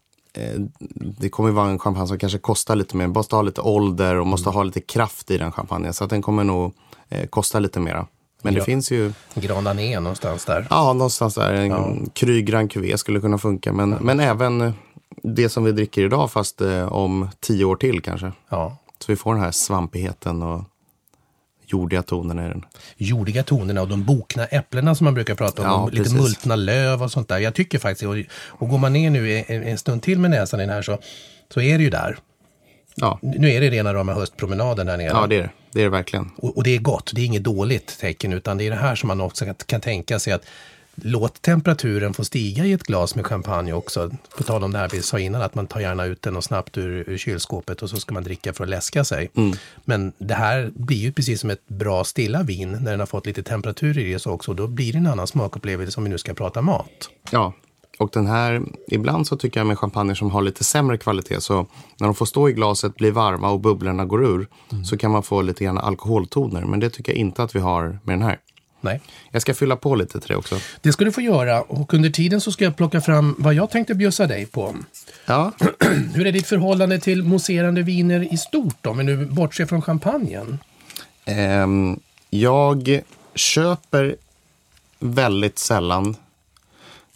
det kommer ju vara en champagne som kanske kostar lite mer. Måste ha lite ålder och måste mm. ha lite kraft i den champagnen. Så att den kommer nog eh, kosta lite mera. Men det ja. finns ju... Grand Marnier någonstans där. Ja, någonstans där. En ja. Cru Grand Cuvée skulle kunna funka. Men, ja. men även det som vi dricker idag fast eh, om tio år till kanske. Ja. Så vi får den här svampigheten och jordiga tonerna i den. Jordiga tonerna och de bokna äpplena som man brukar prata om. Ja, lite precis. Multna löv och sånt där. Jag tycker faktiskt, och, och går man ner nu en, en stund till med näsan i den här så, så är det ju där. Ja. Nu är det rena rama höstpromenaden där nere. Ja, det är det. Det är det verkligen. Och, och det är gott. Det är inget dåligt tecken utan det är det här som man också kan, kan tänka sig att låt temperaturen få stiga i ett glas med champagne också. På tal om det här vi sa innan att man tar gärna ut den och snabbt ur, ur kylskåpet och så ska man dricka för att läska sig. Mm. Men det här blir ju precis som ett bra stilla vin när den har fått lite temperatur i det så också. Då blir det en annan smakupplevelse om vi nu ska prata mat. Ja. Och den här, ibland så tycker jag med champagne som har lite sämre kvalitet så när de får stå i glaset, blir varma och bubblorna går ur mm. så kan man få lite grann alkoholtoner. Men det tycker jag inte att vi har med den här. Nej. Jag ska fylla på lite till det också. Det ska du få göra och under tiden så ska jag plocka fram vad jag tänkte bjussa dig på. Ja. Hur är ditt förhållande till mousserande viner i stort då, men nu bortser från champagnen? Um, jag köper väldigt sällan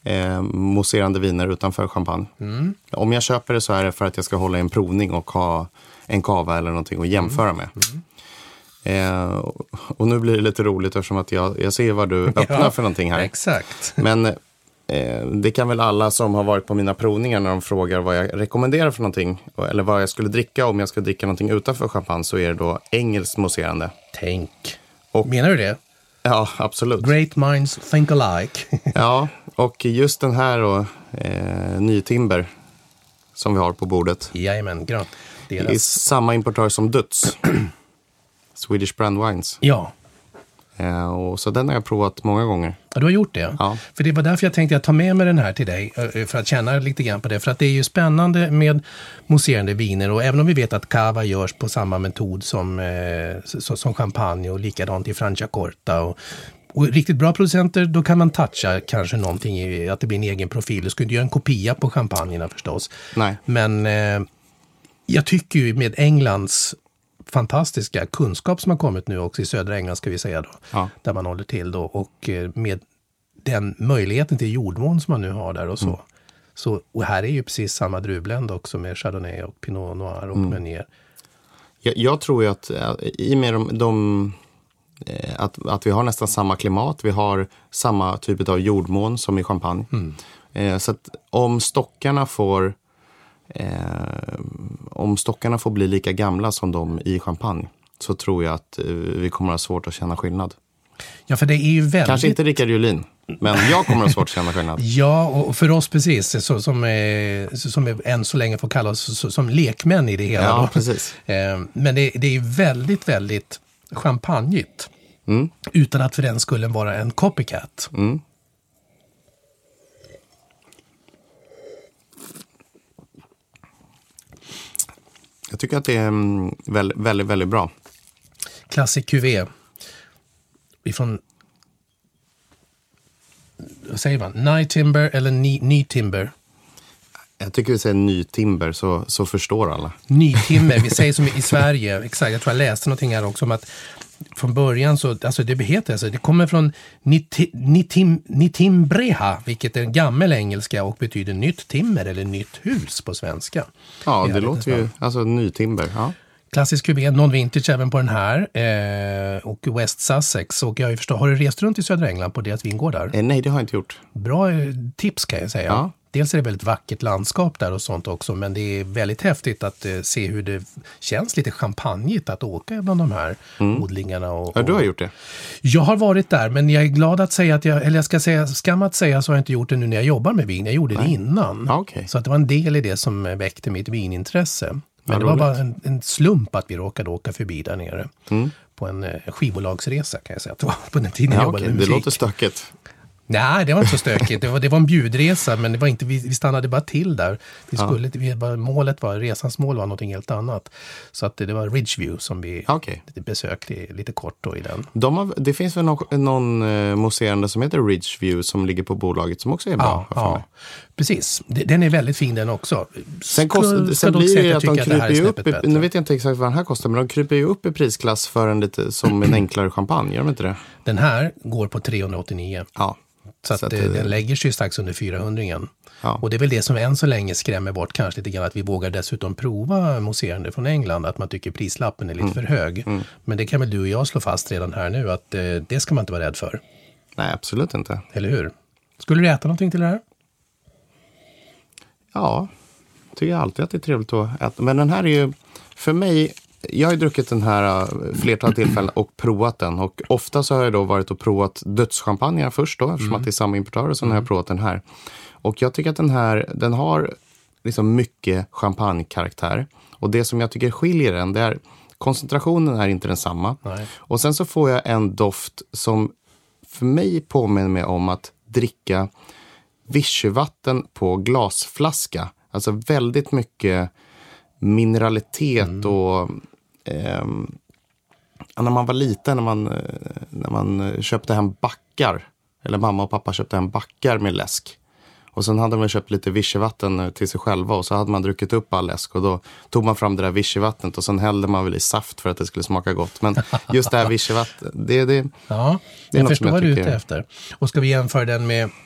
eh, mousserande viner utanför champagne. Mm. Om jag köper det så är det för att jag ska hålla en provning och ha en kava eller någonting att jämföra med. Mm. Eh, och nu blir det lite roligt eftersom att jag, jag ser vad du öppnar ja, för någonting här. Exakt. Men eh, det kan väl alla som har varit på mina provningar när de frågar vad jag rekommenderar för någonting eller vad jag skulle dricka om jag ska dricka någonting utanför champagne, så är det då engelskt mousserande. Tänk. Och, menar du det? Ja, absolut. Great minds think alike. Ja, och just den här då, eh, Nytimber som vi har på bordet. Jajamän, grönt. Det är samma importör som Dutz. Swedish Brand Wines. Ja. Eh, och så den har jag provat många gånger. Ja, du har gjort det? Ja. För det var därför jag tänkte att ta med mig den här till dig. För att känna lite grann på det. För att det är ju spännande med mousserande viner. Och även om vi vet att cava görs på samma metod som, eh, som, som champagne och likadant i Franciacorta. Och, och riktigt bra producenter, då kan man toucha kanske någonting i att det blir en egen profil. Du skulle inte göra en kopia på champagnerna förstås. Nej. Men eh, jag tycker ju med Englands fantastiska kunskap som har kommit nu också i södra England ska vi säga då. Ja. Där man håller till då. Och med den möjligheten till jordmån som man nu har där och så. Mm. så och här är ju precis samma druvblend också med Chardonnay och Pinot Noir och mm. Meunier. Jag, jag tror ju att i och med de, de att, att vi har nästan samma klimat. Vi har samma typ av jordmån som i champagne. Mm. Eh, så att om stockarna får Eh, om stockarna får bli lika gamla som de i champagne, så tror jag att eh, vi kommer att ha svårt att känna skillnad. Ja, för det är ju väldigt... Kanske inte Rickard Julin, men jag kommer att ha svårt att känna skillnad. Ja, och för oss precis, så, som, är, som är än så länge får kalla oss så, som lekmän i det hela. Ja, då. precis. Eh, men det, det är väldigt, väldigt champagnigt. Mm. Utan att för den skulle vara en copycat. Mm. Jag tycker att det är väldigt, väldigt, väldigt bra. Classic Q V. Ifrån, vad säger man? Nytimber eller ny, Nytimber? Jag tycker vi säger Nytimber, så, så förstår alla. Nytimber, vi säger som i Sverige. Exakt, jag tror jag läste någonting här också om att från början så, alltså det heter alltså, det kommer från niti, nitim, Nitimbreha, vilket är en gammal engelska och betyder nytt timmer eller nytt hus på svenska. Ja, det, det låter ju, alltså Nytimber, ja. Klassisk Q V, non-vintage även på den här eh, och West Sussex. Och jag förstår, har du rest runt i södra England på deras vingårdar? Eh, nej, det har jag inte gjort. Bra eh, tips kan jag säga. Ja. Dels är det väldigt vackert landskap där och sånt också, men det är väldigt häftigt att eh, se hur det känns lite champagnigt att åka bland de här mm. odlingarna. Och, och... Ja, du har gjort det. Jag har varit där, men jag är glad att säga att jag, eller jag ska säga, skam att säga så har jag inte gjort det nu när jag jobbar med vin. Jag gjorde Nej. det innan. Ja, okay. Så att det var en del i det som väckte mitt vinintresse. Men ja, det var bara en, en slump att vi råkade åka förbi där nere. Mm. På en eh, skivbolagsresa kan jag säga att det var på den tiden jag ja, jobbade okay. med musik. Det låter stökigt. Nej, det var inte så stökigt. Det var, det var en bjudresa, men det var inte, vi, vi stannade bara till där. Vi skulle, ja. vi, bara, målet var, resans mål var något helt annat. Så att det, det var Ridgeview som vi okay. besökte lite kort då i den. De har, det finns väl någon, någon uh, mousserande som heter Ridgeview som ligger på bolaget som också är bra. Ja, ja. Precis. Den är väldigt fin den också. Sen, kost, ska, sen ska blir det att de kryper ju upp, i, nu vet jag inte exakt vad den här kostar, men de kryper ju upp i prisklass för en lite som en enklare champagne, gör de inte det? Den här går på trehundraåttionio. Ja. Så att, så att det, den lägger sig strax under fyrahundringen. Ja. Och det är väl det som än så länge skrämmer bort kanske lite grann, att vi vågar dessutom prova mousserande från England, att man tycker prislappen är lite mm. för hög. Mm. Men det kan väl du och jag slå fast redan här nu, att eh, det ska man inte vara rädd för. Nej, absolut inte. Eller hur? Skulle du äta någonting till det här? Ja, tycker jag alltid att det är trevligt att äta. Men den här är ju, för mig, jag har ju druckit den här flertal tillfällen och provat den. Och ofta så har jag då varit och provat dödschampagne först då, eftersom mm. att det är samma importör, och så mm. har jag provat den här. Och jag tycker att den här, den har liksom mycket champagnekaraktär. Och det som jag tycker skiljer den, det är koncentrationen är inte densamma. Nej. Och sen så får jag en doft som för mig påminner mig om att dricka vichyvatten på glasflaska. Alltså väldigt mycket mineralitet mm. och eh, när man var liten, när man, när man köpte hem backar, eller mamma och pappa köpte hem backar med läsk. Och sen hade man köpt lite vichyvatten till sig själva, och så hade man druckit upp all läsk, och då tog man fram det där vichyvattnet och sen hällde man väl i saft för att det skulle smaka gott. Men just det här vichyvatten, det, det, ja, det är jag förstår vad du är ute efter. Och ska vi jämföra den med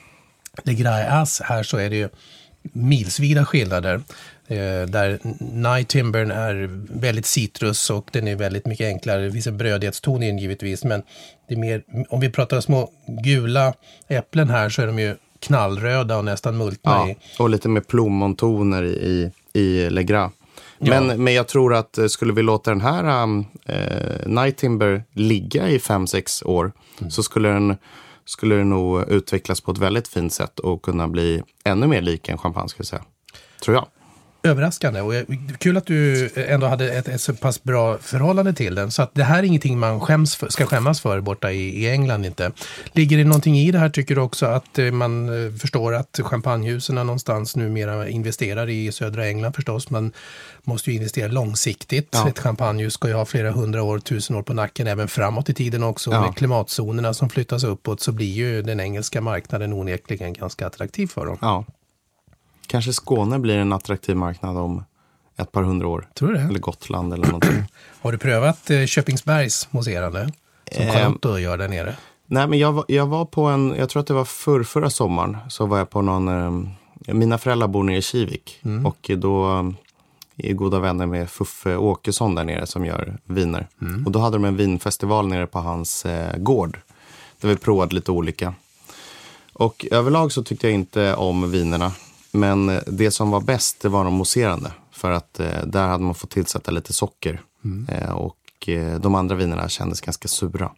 Le Gras här så är det ju milsvida skillnader. Eh, där Night Timbern är väldigt citrus och den är väldigt mycket enklare. Det finns en brödighetston in givetvis, men det är mer, om vi pratar små gula äpplen här så är de ju knallröda och nästan multna ja, i. Och lite med plommontoner i, i Le Gras. Men, ja. men jag tror att skulle vi låta den här um, eh, Night Timber ligga i fem sex år mm. så skulle den, skulle den nog utvecklas på ett väldigt fint sätt och kunna bli ännu mer lik en champagne, ska jag säga. Tror jag. Överraskande och kul att du ändå hade ett, ett så pass bra förhållande till den. Så att det här är ingenting man skäms för, ska skämmas för borta i, i England inte. Ligger det någonting i det här, tycker du också att man förstår att champagnehusen någonstans numera investerar i södra England förstås. Man måste ju investera långsiktigt. Ja. Ett champagnehus ska ju ha flera hundra år, tusen år på nacken även framåt i tiden också. Ja. Med klimatzonerna som flyttas uppåt så blir ju den engelska marknaden onekligen ganska attraktiv för dem. Ja. Kanske Skåne blir en attraktiv marknad om ett par hundra år. Tror du det? Eller Gotland eller någonting. Har du prövat eh, Köpingsbergs mousserande som eh, Carlotto gör där nere? Nej, men jag, jag var på en, jag tror att det var för, förra sommaren, så var jag på någon, eh, mina föräldrar bor nere i Kivik. Mm. Och då är goda vänner med Fuffe Åkesson där nere som gör viner. Mm. Och då hade de en vinfestival nere på hans eh, gård. Där vi provade lite olika. Och överlag så tyckte jag inte om vinerna. Men det som var bäst, det var de mousserande. För att eh, där hade man fått tillsätta lite socker. Mm. Eh, och eh, de andra vinerna kändes ganska sura.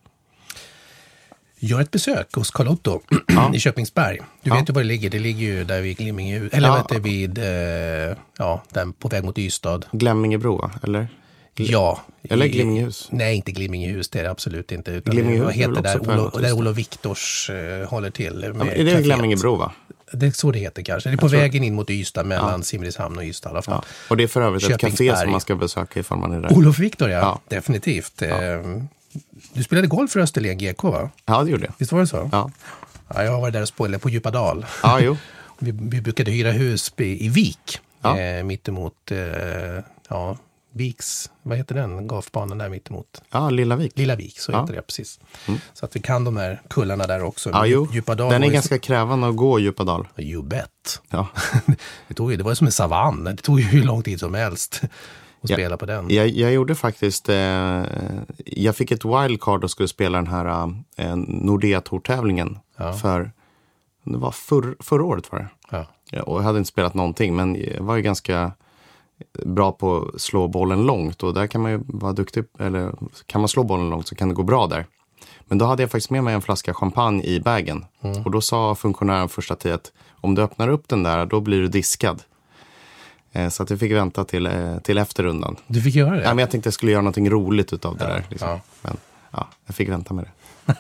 Gör ett besök hos Carlotto ja. i Köpingsberg. Du vet ja. ju var det ligger. Det ligger ju där vid Glimmingehus. Eller ja. vet du, vid, eh, ja, där på väg mot Ystad. Glemmingebro, va? Eller? Ja. Eller Glimmingehus? Nej, inte Glimmingehus, det är det absolut inte. Utan Glimmingehus vad heter där Olof, där Olof Viktors eh, håller till. Ja, är det Glemmingebro, va? Det är så det heter kanske. Det är på tror... vägen in mot Ystad mellan ja. Simrishamn och Ystad i alla fall. Ja. Och det är för övrigt ett café som man ska besöka ifall man är där. Olof Viktor, ja. ja. Definitivt. Ja. Du spelade golf för Österlen G K, va? Ja, det gjorde jag. Visst var det så? Ja. Ja, jag har varit där och spelade på Djupadal. Ja, jo. vi, vi brukade hyra hus i, i Vik. Ja. Eh, mittemot, eh, ja... Viks, vad heter den golfbanan där mittemot? Ja, Lilla Vik. Lilla Vik, så ja. heter det precis. Mm. Så att vi kan de här kullarna där också. Ja, jo. Djupadal den är ju... ganska krävande att gå Djupadal. You bet. Ja. det, tog ju, det var ju som en savann. Det tog ju hur lång tid som helst att ja. spela på den. Jag, jag gjorde faktiskt, eh, jag fick ett wildcard och skulle spela den här eh, Nordea Tour-tävlingen ja. för, det var för, förra året var det. Ja. Ja, och jag hade inte spelat någonting, men jag var ju ganska bra på att slå bollen långt, och där kan man ju vara duktig, eller kan man slå bollen långt så kan det gå bra där. Men då hade jag faktiskt med mig en flaska champagne i bagen mm. och då sa funktionären första tid att om du öppnar upp den där, då blir du diskad. Eh, så att jag fick vänta till, eh, till efter rundan. Du fick göra det? Ja, men jag tänkte att jag skulle göra någonting roligt utav det ja, där. Liksom. Ja. Men ja, jag fick vänta med det.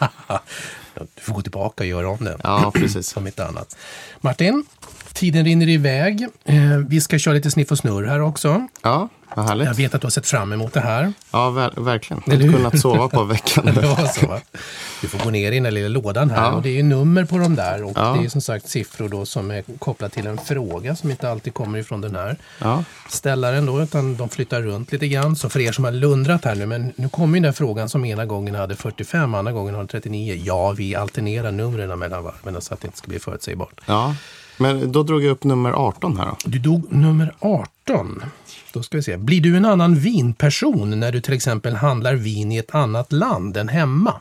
Du får gå tillbaka och göra om det. Ja, precis. Som inte annat. Martin, tiden rinner iväg. Eh, vi ska köra lite sniff och snurr här också. Ja, vad härligt. Jag vet att du har sett fram emot det här. Ja, ver- verkligen. Jag har inte kunnat sova på veckan. Det var så, va? Du får gå ner i den här lilla lådan här. Ja. Och det är ju nummer på de där. Och ja. det är som sagt siffror då som är kopplat till en fråga som inte alltid kommer ifrån den här ja. ställaren då. Utan de flyttar runt lite grann. Så för er som har lundrat här nu. Men nu kommer ju den här frågan som ena gången hade fyrtiofem, andra gången hade trettionio. Ja, vi alternerar numren mellan varven så att det inte ska bli förutsägbart. Ja, men då drog jag upp nummer arton här då. Du drog nummer arton. Då ska vi se. Blir du en annan vinperson när du till exempel handlar vin i ett annat land än hemma?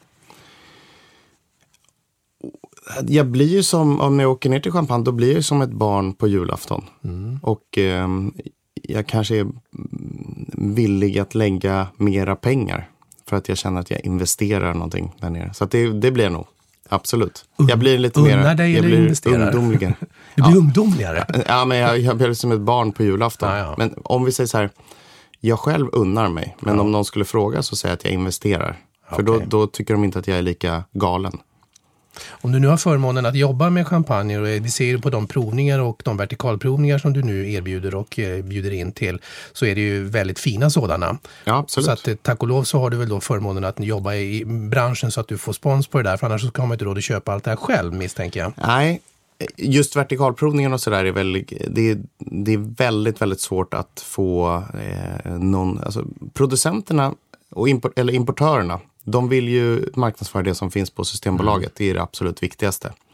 Jag blir ju som, om jag åker ner till Champagne, då blir jag som ett barn på julafton. Mm. Och eh, jag kanske är villig att lägga mera pengar för att jag känner att jag investerar någonting där nere. Så att det, det blir nog. Absolut. Un, jag blir lite mer dig jag blir ungdomligare. Du blir ja. ungdomligare? Ja, men jag, jag blir som ett barn på julafton. Ja, ja. Men om vi säger så här, jag själv unnar mig. Men ja. om någon skulle fråga så säger jag att jag investerar. För okay. då, då tycker de inte att jag är lika galen. Om du nu har förmånen att jobba med champagne och vi ser på de provningar och de vertikalprovningar som du nu erbjuder och eh, bjuder in till, så är det ju väldigt fina sådana. Ja, absolut. Så att tack och lov så har du väl då förmånen att jobba i branschen så att du får spons på det där, för annars så kan man inte råd att köpa allt det här själv, misstänker jag. Nej, just vertikalprovningen och sådär är väl, det är, det är väldigt, väldigt svårt att få eh, någon, alltså producenterna och import, eller importörerna, de vill ju marknadsföra det som finns på Systembolaget. Mm. Det är det absolut viktigaste.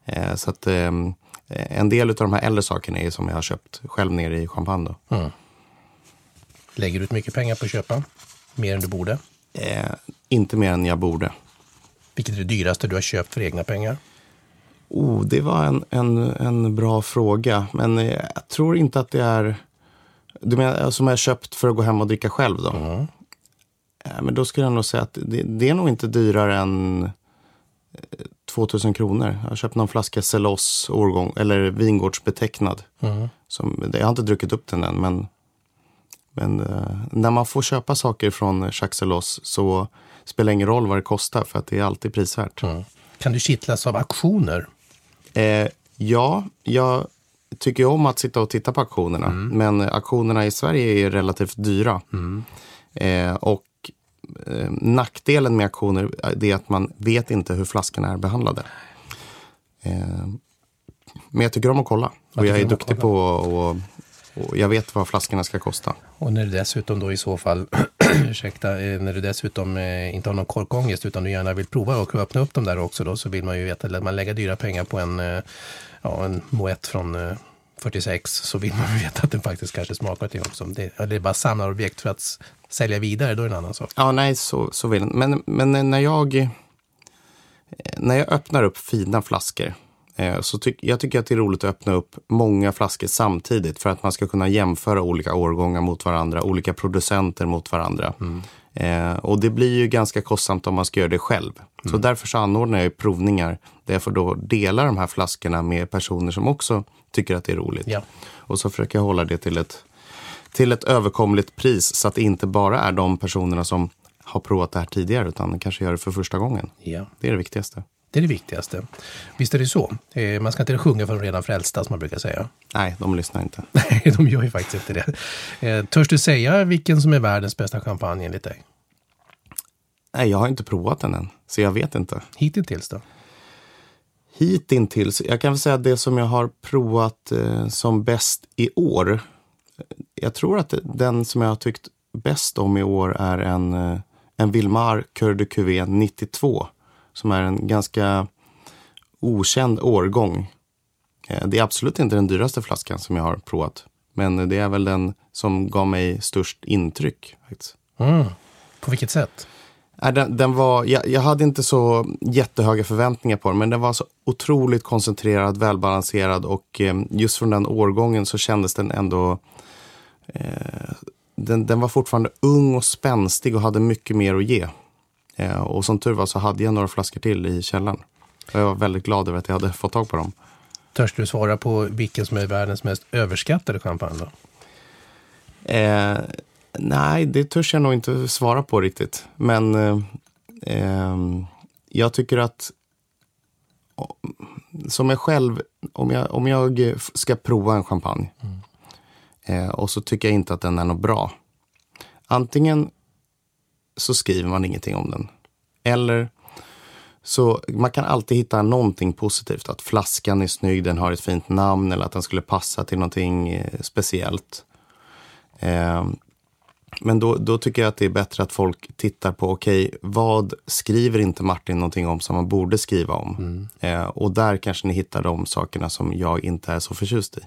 Eh, så att eh, en del av de här äldre sakerna är som jag har köpt själv nere i champagne då. Mm. Lägger du ut mycket pengar på att köpa? Mer än du borde? Eh, inte mer än jag borde. Vilket är det dyraste du har köpt för egna pengar? Oh, det var en, en, en bra fråga. Men jag tror inte att det är... Du menar som jag har köpt för att gå hem och dricka själv då? Mm. Ja, men då skulle jag nog säga att det, det är nog inte dyrare än tvåtusen kronor. Jag har köpt någon flaska Celos årgång, eller vingårdsbetecknad. Mm. Som, jag har inte druckit upp den än, men, men uh, när man får köpa saker från Jacques Celos så spelar det ingen roll vad det kostar, för att det är alltid prisvärt. Mm. Kan du kittlas av auktioner? Eh, ja, jag tycker om att sitta och titta på auktionerna. Mm. Men auktionerna i Sverige är relativt dyra. Mm. Eh, och eh, nackdelen med auktioner är att man vet inte hur flaskorna är behandlade. Eh, men jag tycker om att kolla. Och jag är duktig på och, och jag vet vad flaskorna ska kosta. Och när du dessutom då i så fall ursäkta, när du dessutom eh, inte har någon korkångest utan du gärna vill prova och öppna upp dem där också då, så vill man ju veta att man lägger dyra pengar på en, eh, ja, en Moët från eh, fyrtiosex, så vill man ju veta att den faktiskt kanske smakar till också. Det, det är bara samla objekt för att sälja vidare, då är det en annan sak. Ja, nej, så, så vill men, men när jag när jag öppnar upp fina flaskor så tyck, jag tycker att det är roligt att öppna upp många flaskor samtidigt för att man ska kunna jämföra olika årgångar mot varandra, olika producenter mot varandra. Mm. Eh, och det blir ju ganska kostsamt om man ska göra det själv. Mm. Så därför så anordnar jag ju provningar där jag får då dela de här flaskorna med personer som också tycker att det är roligt. Ja. Och så försöker jag hålla det till ett, till ett överkomligt pris så att det inte bara är de personerna som har provat det här tidigare utan kanske gör det för första gången. Ja. Det är det viktigaste. Det är det viktigaste. Visst är det så. Eh, man ska inte sjunga för de redan frälsta, som man brukar säga. Nej, de lyssnar inte. Nej, de gör ju faktiskt inte det. Eh, törs du säga vilken som är världens bästa champagne enligt dig? Nej, jag har inte provat den än. Så jag vet inte. Hittills då? Hittills? Jag kan väl säga att det som jag har provat eh, som bäst i år. Jag tror att den som jag har tyckt bäst om i år är en, eh, en Wilmar Cœur de Cuvée nittiotvå. Som är en ganska okänd årgång. Det är absolut inte den dyraste flaskan som jag har provat. Men det är väl den som gav mig störst intryck. Mm. På vilket sätt? Den, den var, jag, jag hade inte så jättehöga förväntningar på den. Men den var så otroligt koncentrerad, välbalanserad. Och just från den årgången så kändes den ändå... Eh, den, den var fortfarande ung och spänstig och hade mycket mer att ge. Eh, och som tur var så hade jag några flaskor till i källaren. Och jag var väldigt glad över att jag hade fått tag på dem. Törs du svara på vilken som är världens mest överskattade champagne då? Eh, nej, det törs jag nog inte svara på riktigt. Men eh, eh, jag tycker att som jag själv, om jag, om jag ska prova en champagne mm. eh, och så tycker jag inte att den är något bra. Antingen så skriver man ingenting om den. Eller så man kan alltid hitta någonting positivt. Att flaskan är snygg, den har ett fint namn eller att den skulle passa till någonting eh, speciellt. Eh, men då, då tycker jag att det är bättre att folk tittar på okej, okay, vad skriver inte Martin någonting om som man borde skriva om? Mm. Eh, och där kanske ni hittar de sakerna som jag inte är så förtjust i.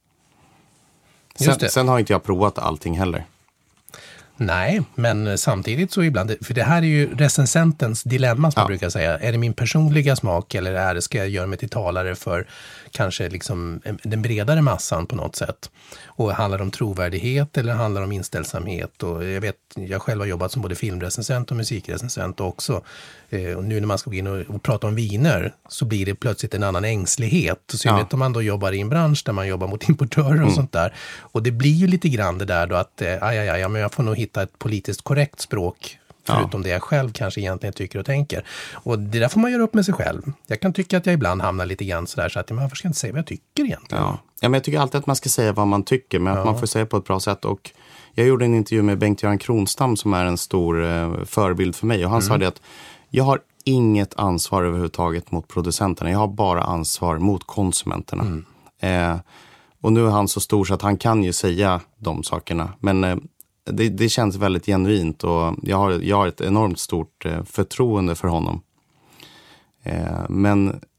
Sen, sen har inte jag provat allting heller. Nej, men samtidigt så ibland, för det här är ju recensentens dilemma som ja. man brukar säga. Är det min personliga smak eller är det, ska jag göra mig till talare för kanske liksom den bredare massan på något sätt? Och handlar det om trovärdighet eller handlar det om inställsamhet? Och jag vet, jag själv har jobbat som både filmrecensent och musikrecensent också. Och nu när man ska gå in och, och prata om viner så blir det plötsligt en annan ängslighet. Och synnerhet ja. om man då jobbar i en bransch där man jobbar mot importörer och mm. sånt där. Och det blir ju lite grann det där då att aj, aj, aj, men jag får nog hitta ett politiskt korrekt språk förutom ja. det jag själv kanske egentligen tycker och tänker. Och det där får man göra upp med sig själv. Jag kan tycka att jag ibland hamnar lite grann sådär så att man varför ska jag inte säga vad jag tycker egentligen? Ja. ja, men jag tycker alltid att man ska säga vad man tycker, men ja. att man får säga på ett bra sätt. Och jag gjorde en intervju med Bengt-Göran Kronstam som är en stor eh, förebild för mig. Och han mm. sa det att jag har inget ansvar överhuvudtaget mot producenterna. Jag har bara ansvar mot konsumenterna. Mm. Eh, och nu är han så stor så att han kan ju säga de sakerna. Men eh, det, det känns väldigt genuint och jag har, jag har ett enormt stort eh, förtroende för honom. Eh, men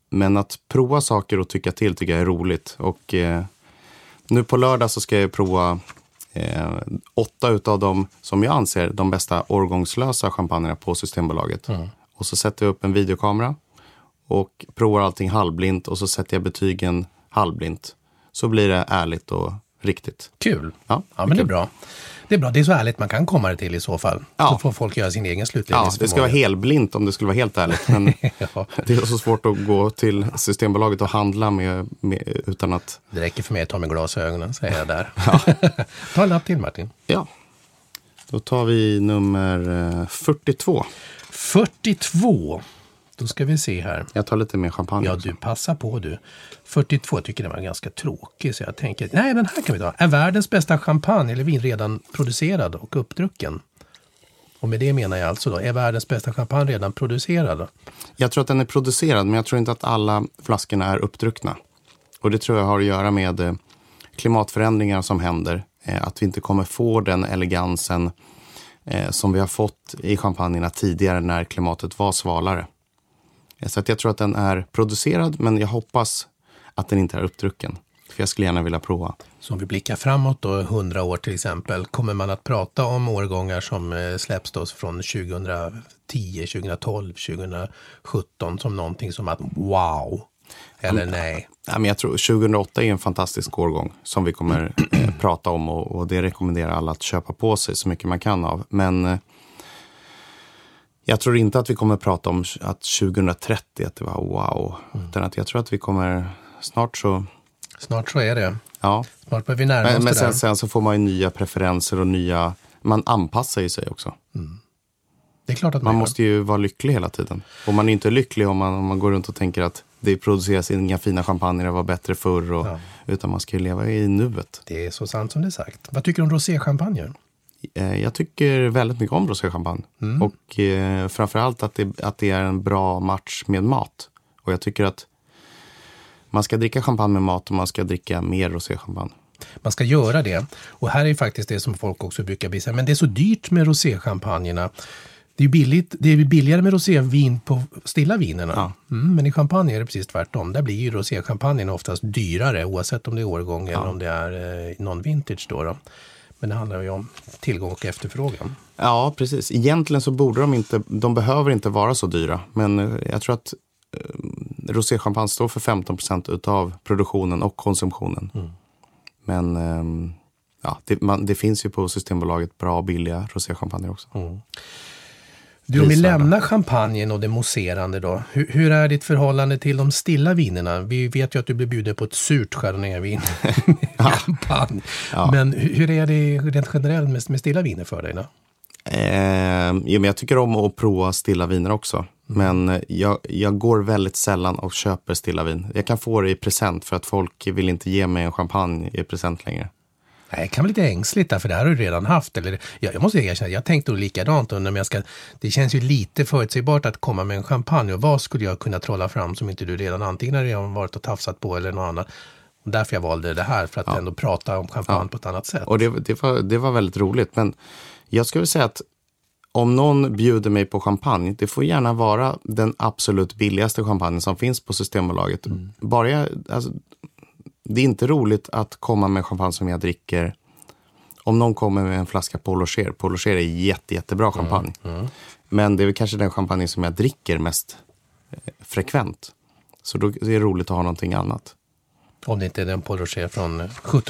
Men att prova saker och tycka till tycker jag är roligt. Och eh, nu på lördag så ska jag prova eh, åtta utav dem som jag anser de bästa årgångslösa champagnerna på Systembolaget. Mm. Och så sätter jag upp en videokamera och provar allting halvblint och så sätter jag betygen halvblint. Så blir det ärligt och riktigt. Kul. Ja, ja men det är bra. Det är bra, det är så ärligt man kan komma det till i så fall. Ja. Så får folk göra sin egen slutledning. Ja, det ska vara helblint om det skulle vara helt ärligt. Men ja. Det är så svårt att gå till Systembolaget och handla med, med utan att... Det räcker för mig att ta med glasögonen, säger jag där. Ja. Ta en lapp till, Martin. Ja, då tar vi nummer fyrtiotvå. fyrtiotvå. Då ska vi se här. Jag tar lite mer champagne. Ja, också. du passar på du. fyrtiotvå tycker det var ganska tråkig så jag tänker, nej den här kan vi ta. Är världens bästa champagne eller vin redan producerad och uppdrucken? Och med det menar jag alltså då, är världens bästa champagne redan producerad? Jag tror att den är producerad, men jag tror inte att alla flaskorna är uppdruckna. Och det tror jag har att göra med klimatförändringar som händer. Att vi inte kommer få den elegansen som vi har fått i champagnerna tidigare när klimatet var svalare. Så att jag tror att den är producerad, men jag hoppas att den inte är uppdrucken. För jag skulle gärna vilja prova. Så om vi blickar framåt då, hundra år till exempel, kommer man att prata om årgångar som släpps då från tjugohundratio, tjugotolv, tjugosjutton som någonting som att wow, eller mm. nej? Ja, men jag tror tjugohundraåtta är en fantastisk årgång som vi kommer eh, prata om och, och det rekommenderar alla att köpa på sig så mycket man kan av. Men eh, jag tror inte att vi kommer prata om att tjugohundratrettio att det var wow. Mm. Utan att jag tror att vi kommer snart så... Snart så är det. Ja. Snart börjar vi närma oss Men, men det sen, där. sen så får man ju nya preferenser och nya... Man anpassar ju sig också. Mm. Det är klart att man, man måste ju vara lycklig hela tiden. Och man är inte lycklig om man, om man går runt och tänker att det produceras inga fina champagner, det var bättre förr. Och, ja. Utan man ska ju leva i nuet. Det är så sant som det är sagt. Vad tycker du om roséchampagne? Jag tycker väldigt mycket om roséchampagne. Mm. Och eh, framförallt att det, att det är en bra match med mat. Och jag tycker att man ska dricka champagne med mat och man ska dricka mer roséchampagne. Man ska göra det. Och här är faktiskt det som folk också brukar visa. Men det är så dyrt med roséchampagnerna. Det är billigt, det är billigare med rosévin på stilla vinerna. Ja. Mm, men i champagne är det precis tvärtom. Där blir ju roséchampagnen oftast dyrare oavsett om det är årgång ja. eller om det är eh, non-vintage då, då. Men det handlar ju om tillgång och efterfrågan. Ja, precis. Egentligen så borde de inte, de behöver inte vara så dyra. Men jag tror att eh, roséchampagne står för femton procent utav produktionen och konsumtionen. Mm. Men eh, ja, det, man, det finns ju på Systembolaget bra billiga roséchampagne också. Mm. Du, om vi lämnar champagnen och det mousserande då. Hur, hur är ditt förhållande till de stilla vinerna? Vi vet ju att du blir bjuden på ett surt chardonnayvin. ja. Champagne. Ja. Men hur är det rent generellt med, med stilla viner för dig då? Eh, ja, men jag tycker om att prova stilla viner också. Mm. Men jag, jag går väldigt sällan och köper stilla vin. Jag kan få det i present för att folk vill inte ge mig en champagne i present längre. Nej, det kan vara lite ängsligt där, för det här har du redan haft. Eller, jag, jag måste erkänna, jag tänkte då likadant. Om jag ska, det känns ju lite förutsägbart att komma med en champagne. Och vad skulle jag kunna trolla fram som inte du redan antingen har varit och tafsat på eller något annat. Och därför jag valde det här, för att ja. ändå prata om champagne ja. på ett annat sätt. Och det, det, var, det var väldigt roligt. Men jag skulle säga att om någon bjuder mig på champagne, det får gärna vara den absolut billigaste champagne som finns på Systembolaget. Mm. Bara jag, alltså, det är inte roligt att komma med champagne som jag dricker. Om någon kommer med en flaska Paul Rocher. Paul Rocher är jätte, jättebra champagne. Mm. Mm. Men det är väl kanske den champagne som jag dricker mest eh, frekvent. Så då är det roligt att ha någonting annat. Om det inte är den Paul Rocher från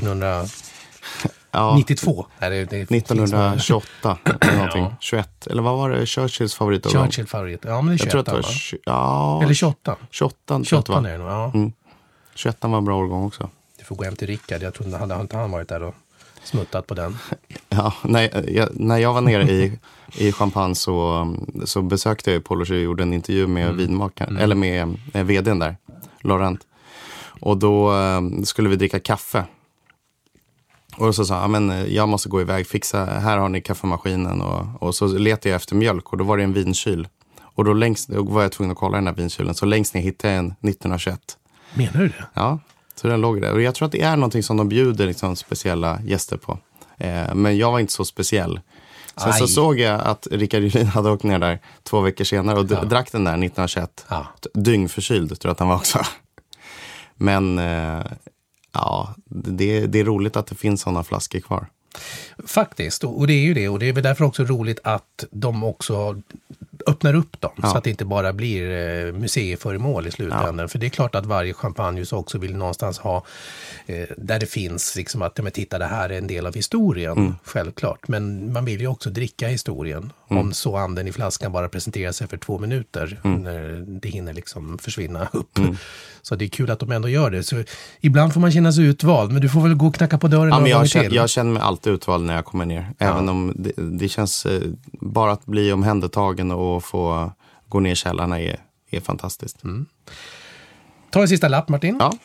sjuttonhundranittiotvå. Ja, Nej, det, det nittonhundratjugoåtta eller någonting. Ja. tjugoett. Eller vad var det? Churchills favorit? Churchill favorit. Ja, men det är tjugoett. Jag tror att det var tjugo, ja, eller tjugoåtta. tjugoåtta. tjugoåtta är det nog, ja. Mm. tjugoett var en bra årgång också. Du får gå hem till Rickard. Jag tror inte han, han varit där och smuttat på den. Ja, när jag, när jag var nere i, i Champagne så, så besökte jag Paul Rocher och gjorde en intervju med mm. vinmakaren, mm. eller med, med vdn där, Laurent. Och då um, skulle vi dricka kaffe. Och så sa han, men jag måste gå iväg, fixa, här har ni kaffemaskinen. Och, och så letade jag efter mjölk och då var det en vinkyl. Och då längst, då var jag tvungen att kolla den här vinkylen. Så längst ner hittade jag en nittonhundratjugoett. Menar du det? Ja, så den låg där. Och jag tror att det är någonting som de bjuder liksom speciella gäster på. Eh, men jag var inte så speciell. Sen så såg jag att Rickard Julin hade åkt ner där två veckor senare och d- Ja. drack den där nittonhundratjugoett. Ja. Dyngförkyld tror jag att han var också. Men eh, ja, det, det är roligt att det finns sådana flaskor kvar. Faktiskt, och det är ju det. Och det är väl därför också roligt att de också öppnar upp dem. Ja. Så att det inte bara blir eh, museiföremål i slutändan. Ja. För det är klart att varje champagnehus också vill någonstans ha eh, där det finns liksom att, men titta, det här är en del av historien. Mm. Självklart. Men man vill ju också dricka historien. Mm. Om så anden i flaskan bara presenterar sig för två minuter. Mm. När det hinner liksom försvinna upp. Mm. Så det är kul att de ändå gör det. Så ibland får man känna sig utvald. Men du får väl gå och knacka på dörren ja, någon jag, gång känner, till. jag känner mig alltid utvald när jag kommer ner. Även ja. om det, det känns eh, bara att bli omhändertagen och få gå ner i källarna är, är fantastiskt. Mm. Ta en sista lapp, Martin. Ja.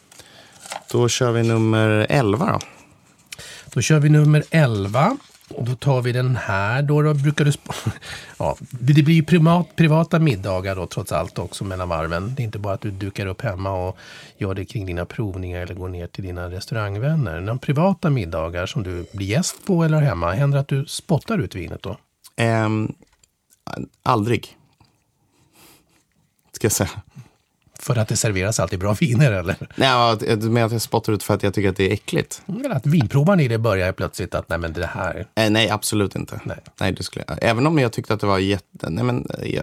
Då kör vi nummer elva då. Då kör vi nummer elva. Och då tar vi den här. Då, då brukar du... Sp- ja, det blir ju privat, privata middagar då trots allt också mellan varven. Det är inte bara att du dukar upp hemma och gör det kring dina provningar eller går ner till dina restaurangvänner. De privata middagar som du blir gäst på eller hemma, händer att du spottar ut vinet då? Um, aldrig. Ska jag säga. För att det serveras alltid bra viner, eller? Nej, du menar att jag spottar ut för att jag tycker att det är äckligt? Eller att vinprovaren i det börjar plötsligt att, nej men det här... Eh, nej, absolut inte. Nej. nej, det skulle jag. Även om jag tyckte att det var jätte... Nej, men, jag...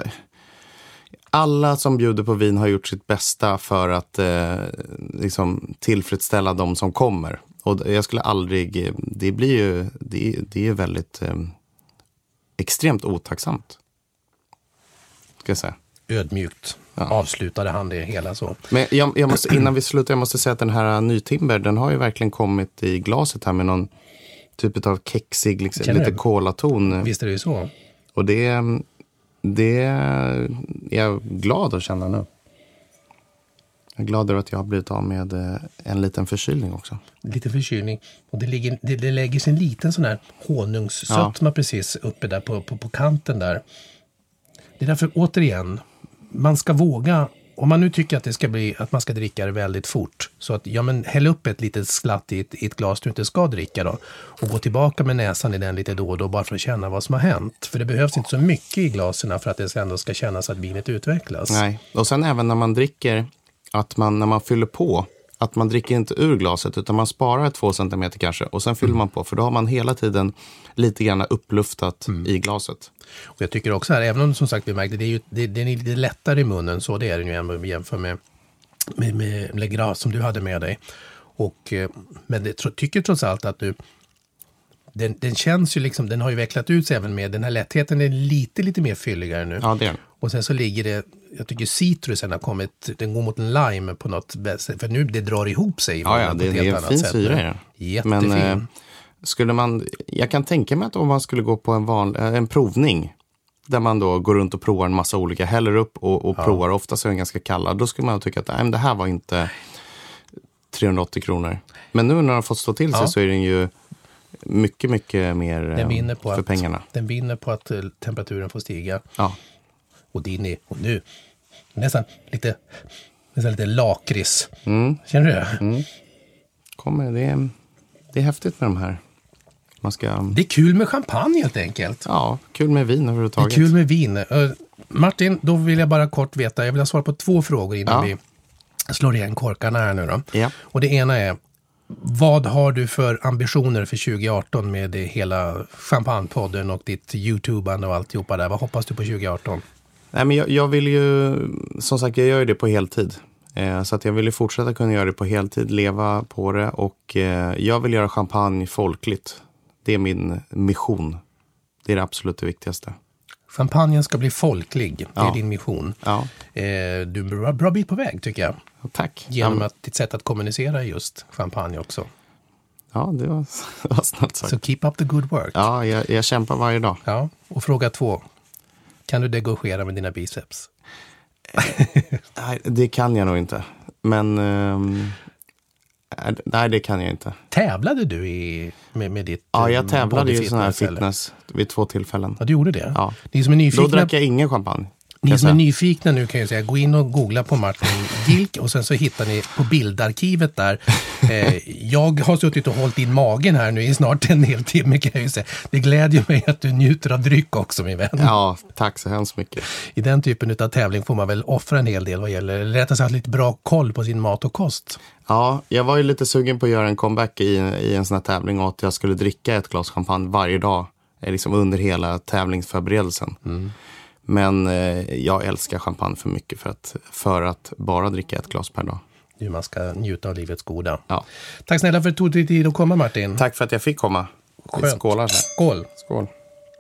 Alla som bjuder på vin har gjort sitt bästa för att eh, liksom tillfredsställa de som kommer. Och jag skulle aldrig... Det blir ju... Det, det är ju väldigt... Eh, extremt otacksamt. Ska jag säga. Ödmjukt. Ja. Avslutade han det hela så. Men jag, jag måste, innan vi slutar, jag måste säga att den här Nytimber, den har ju verkligen kommit i glaset här med någon typ av kexig, liksom, lite kolaton. Visst är det ju så. Och det, det är jag glad att känna nu. Jag är glad över att jag har blivit av med en liten förkylning också. Lite förkylning. Och det, ligger, det, det lägger sig en liten sån här honungssötma ja. precis uppe där på, på, på kanten där. Det är därför, återigen, man ska våga, om man nu tycker att det ska bli, att man ska dricka det väldigt fort, så att, ja men häll upp ett litet slatt i ett, i ett glas du inte ska dricka då, och gå tillbaka med näsan i den lite då och då bara för att känna vad som har hänt. För det behövs inte så mycket i glaserna för att det ändå ska kännas att vinet utvecklas. Nej, och sen även när man dricker, att man när man fyller på, att man dricker inte ur glaset utan man sparar två centimeter kanske och sen fyller mm. man på, för då har man hela tiden lite grann uppluftat mm. i glaset. Och jag tycker också här, även om som sagt vi märkte, det är ju det, det är lite lättare i munnen, så det är det ju ändå jämfört med med, med Le Gras som du hade med dig. Och, men det tycker trots allt att du den, den känns ju liksom, den har ju vecklat ut sig även med den här lättheten, är lite lite mer fylligare nu. Ja, det är. Och sen så ligger det, jag tycker citrusen har kommit, den går mot en lime på något bäst, för nu det drar ihop sig. Ja, ja, det, det är en fin syra i den. Jättefin. Men eh, skulle man, jag kan tänka mig att om man skulle gå på en, vanlig, en provning där man då går runt och provar en massa olika, häller upp och, och ja. provar, ofta så är den ganska kalla, då skulle man tycka att nej, men det här var inte trehundraåttio kronor. Men nu när den har fått stå till sig ja. så är den ju mycket, mycket mer den vinner på för att, pengarna. Den vinner på att temperaturen får stiga. Ja. Och din är, och nu nästan lite nästan lite lakrits. Mm. Känner du det? Mm. Kommer, det är, det är häftigt med de här. Man ska... Det är kul med champagne helt enkelt. Ja, kul med vin överhuvudtaget. Det är kul med vin. Uh, Martin, då vill jag bara kort veta, jag vill ha svar på två frågor innan ja. vi slår igen korkarna här nu då. Ja. Och det ena är, vad har du för ambitioner för tjugo arton med det hela Champagnepodden och ditt YouTubande och alltihopa där? Vad hoppas du på tjugo arton? Nej, men jag, jag vill ju, som sagt, jag gör det på heltid. Eh, så att jag vill ju fortsätta kunna göra det på heltid, leva på det. Och eh, jag vill göra champagne folkligt. Det är min mission. Det är det absolut det viktigaste. Champagnen ska bli folklig. Det ja. är din mission. Ja. Eh, du är en bra, bra bit på väg tycker jag. Tack. Genom att ditt sätt att kommunicera just champagne också. Ja, det var, det var snabbt sagt. Så keep up the good work. Ja, jag, jag kämpar varje dag. Ja, och fråga två. Kan du degorgera med dina biceps? Nej, det kan jag nog inte. Men um, nej, det kan jag inte. Tävlade du i, med, med ditt Ja, jag tävlade i sån här fitness eller? vid två tillfällen. Ja, du gjorde det? Ja. Ni som är nyfikna... Då drack jag ingen champagne. Ni som är nyfikna nu kan ju säga, gå in och googla på Martin Gilk och sen så hittar ni på bildarkivet där. Eh, jag har suttit och hållit in magen här nu i snart en hel timme kan jag ju säga. Det glädjer mig att du njuter av dryck också, min vän. Ja, tack så hemskt mycket. I den typen av tävling får man väl offra en hel del vad gäller, eller rättare sagt lite bra koll på sin mat och kost. Ja, jag var ju lite sugen på att göra en comeback i, i en sån här tävling och att jag skulle dricka ett glas champagne varje dag liksom under hela tävlingsförberedelsen. Mm. Men eh, jag älskar champagne för mycket för att, för att bara dricka ett glas per dag. Du, man ska njuta av livets goda. Ja. Tack snälla för att du tog dig tid att komma, Martin. Tack för att jag fick komma. Skönt. Skålar. Skål. Skål.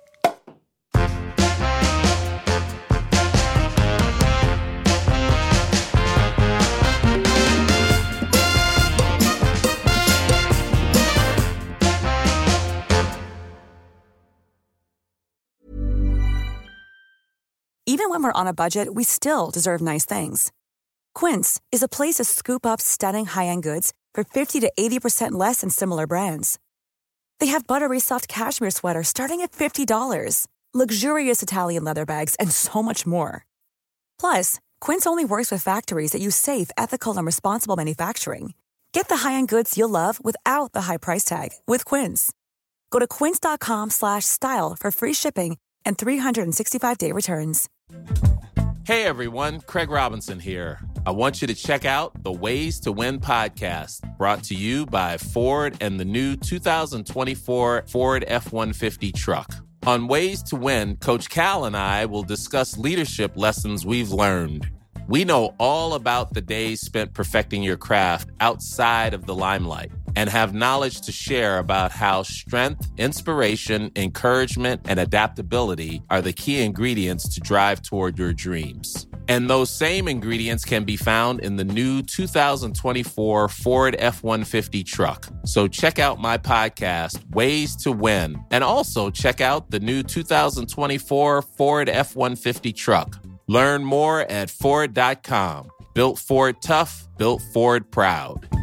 Even when we're on a budget, we still deserve nice things. Quince is a place to scoop up stunning high-end goods for fifty to eighty percent less than similar brands. They have buttery soft cashmere sweaters starting at fifty dollars, luxurious Italian leather bags, and so much more. Plus, Quince only works with factories that use safe, ethical, and responsible manufacturing. Get the high-end goods you'll love without the high price tag with Quince. Go to quince.com slash style for free shipping and three sixty-five day returns. Hey everyone, Craig Robinson here. I want you to check out the Ways to Win podcast, brought to you by Ford and the new two thousand twenty-four Ford F one fifty truck. On Ways to Win, Coach Cal and I will discuss leadership lessons we've learned. We know all about the days spent perfecting your craft outside of the limelight and have knowledge to share about how strength, inspiration, encouragement, and adaptability are the key ingredients to drive toward your dreams. And those same ingredients can be found in the new two thousand twenty-four Ford F one fifty truck. So check out my podcast, Ways to Win, and also check out the new two thousand twenty-four Ford F one fifty truck. Learn more at Ford dot com. Built Ford tough, built Ford proud.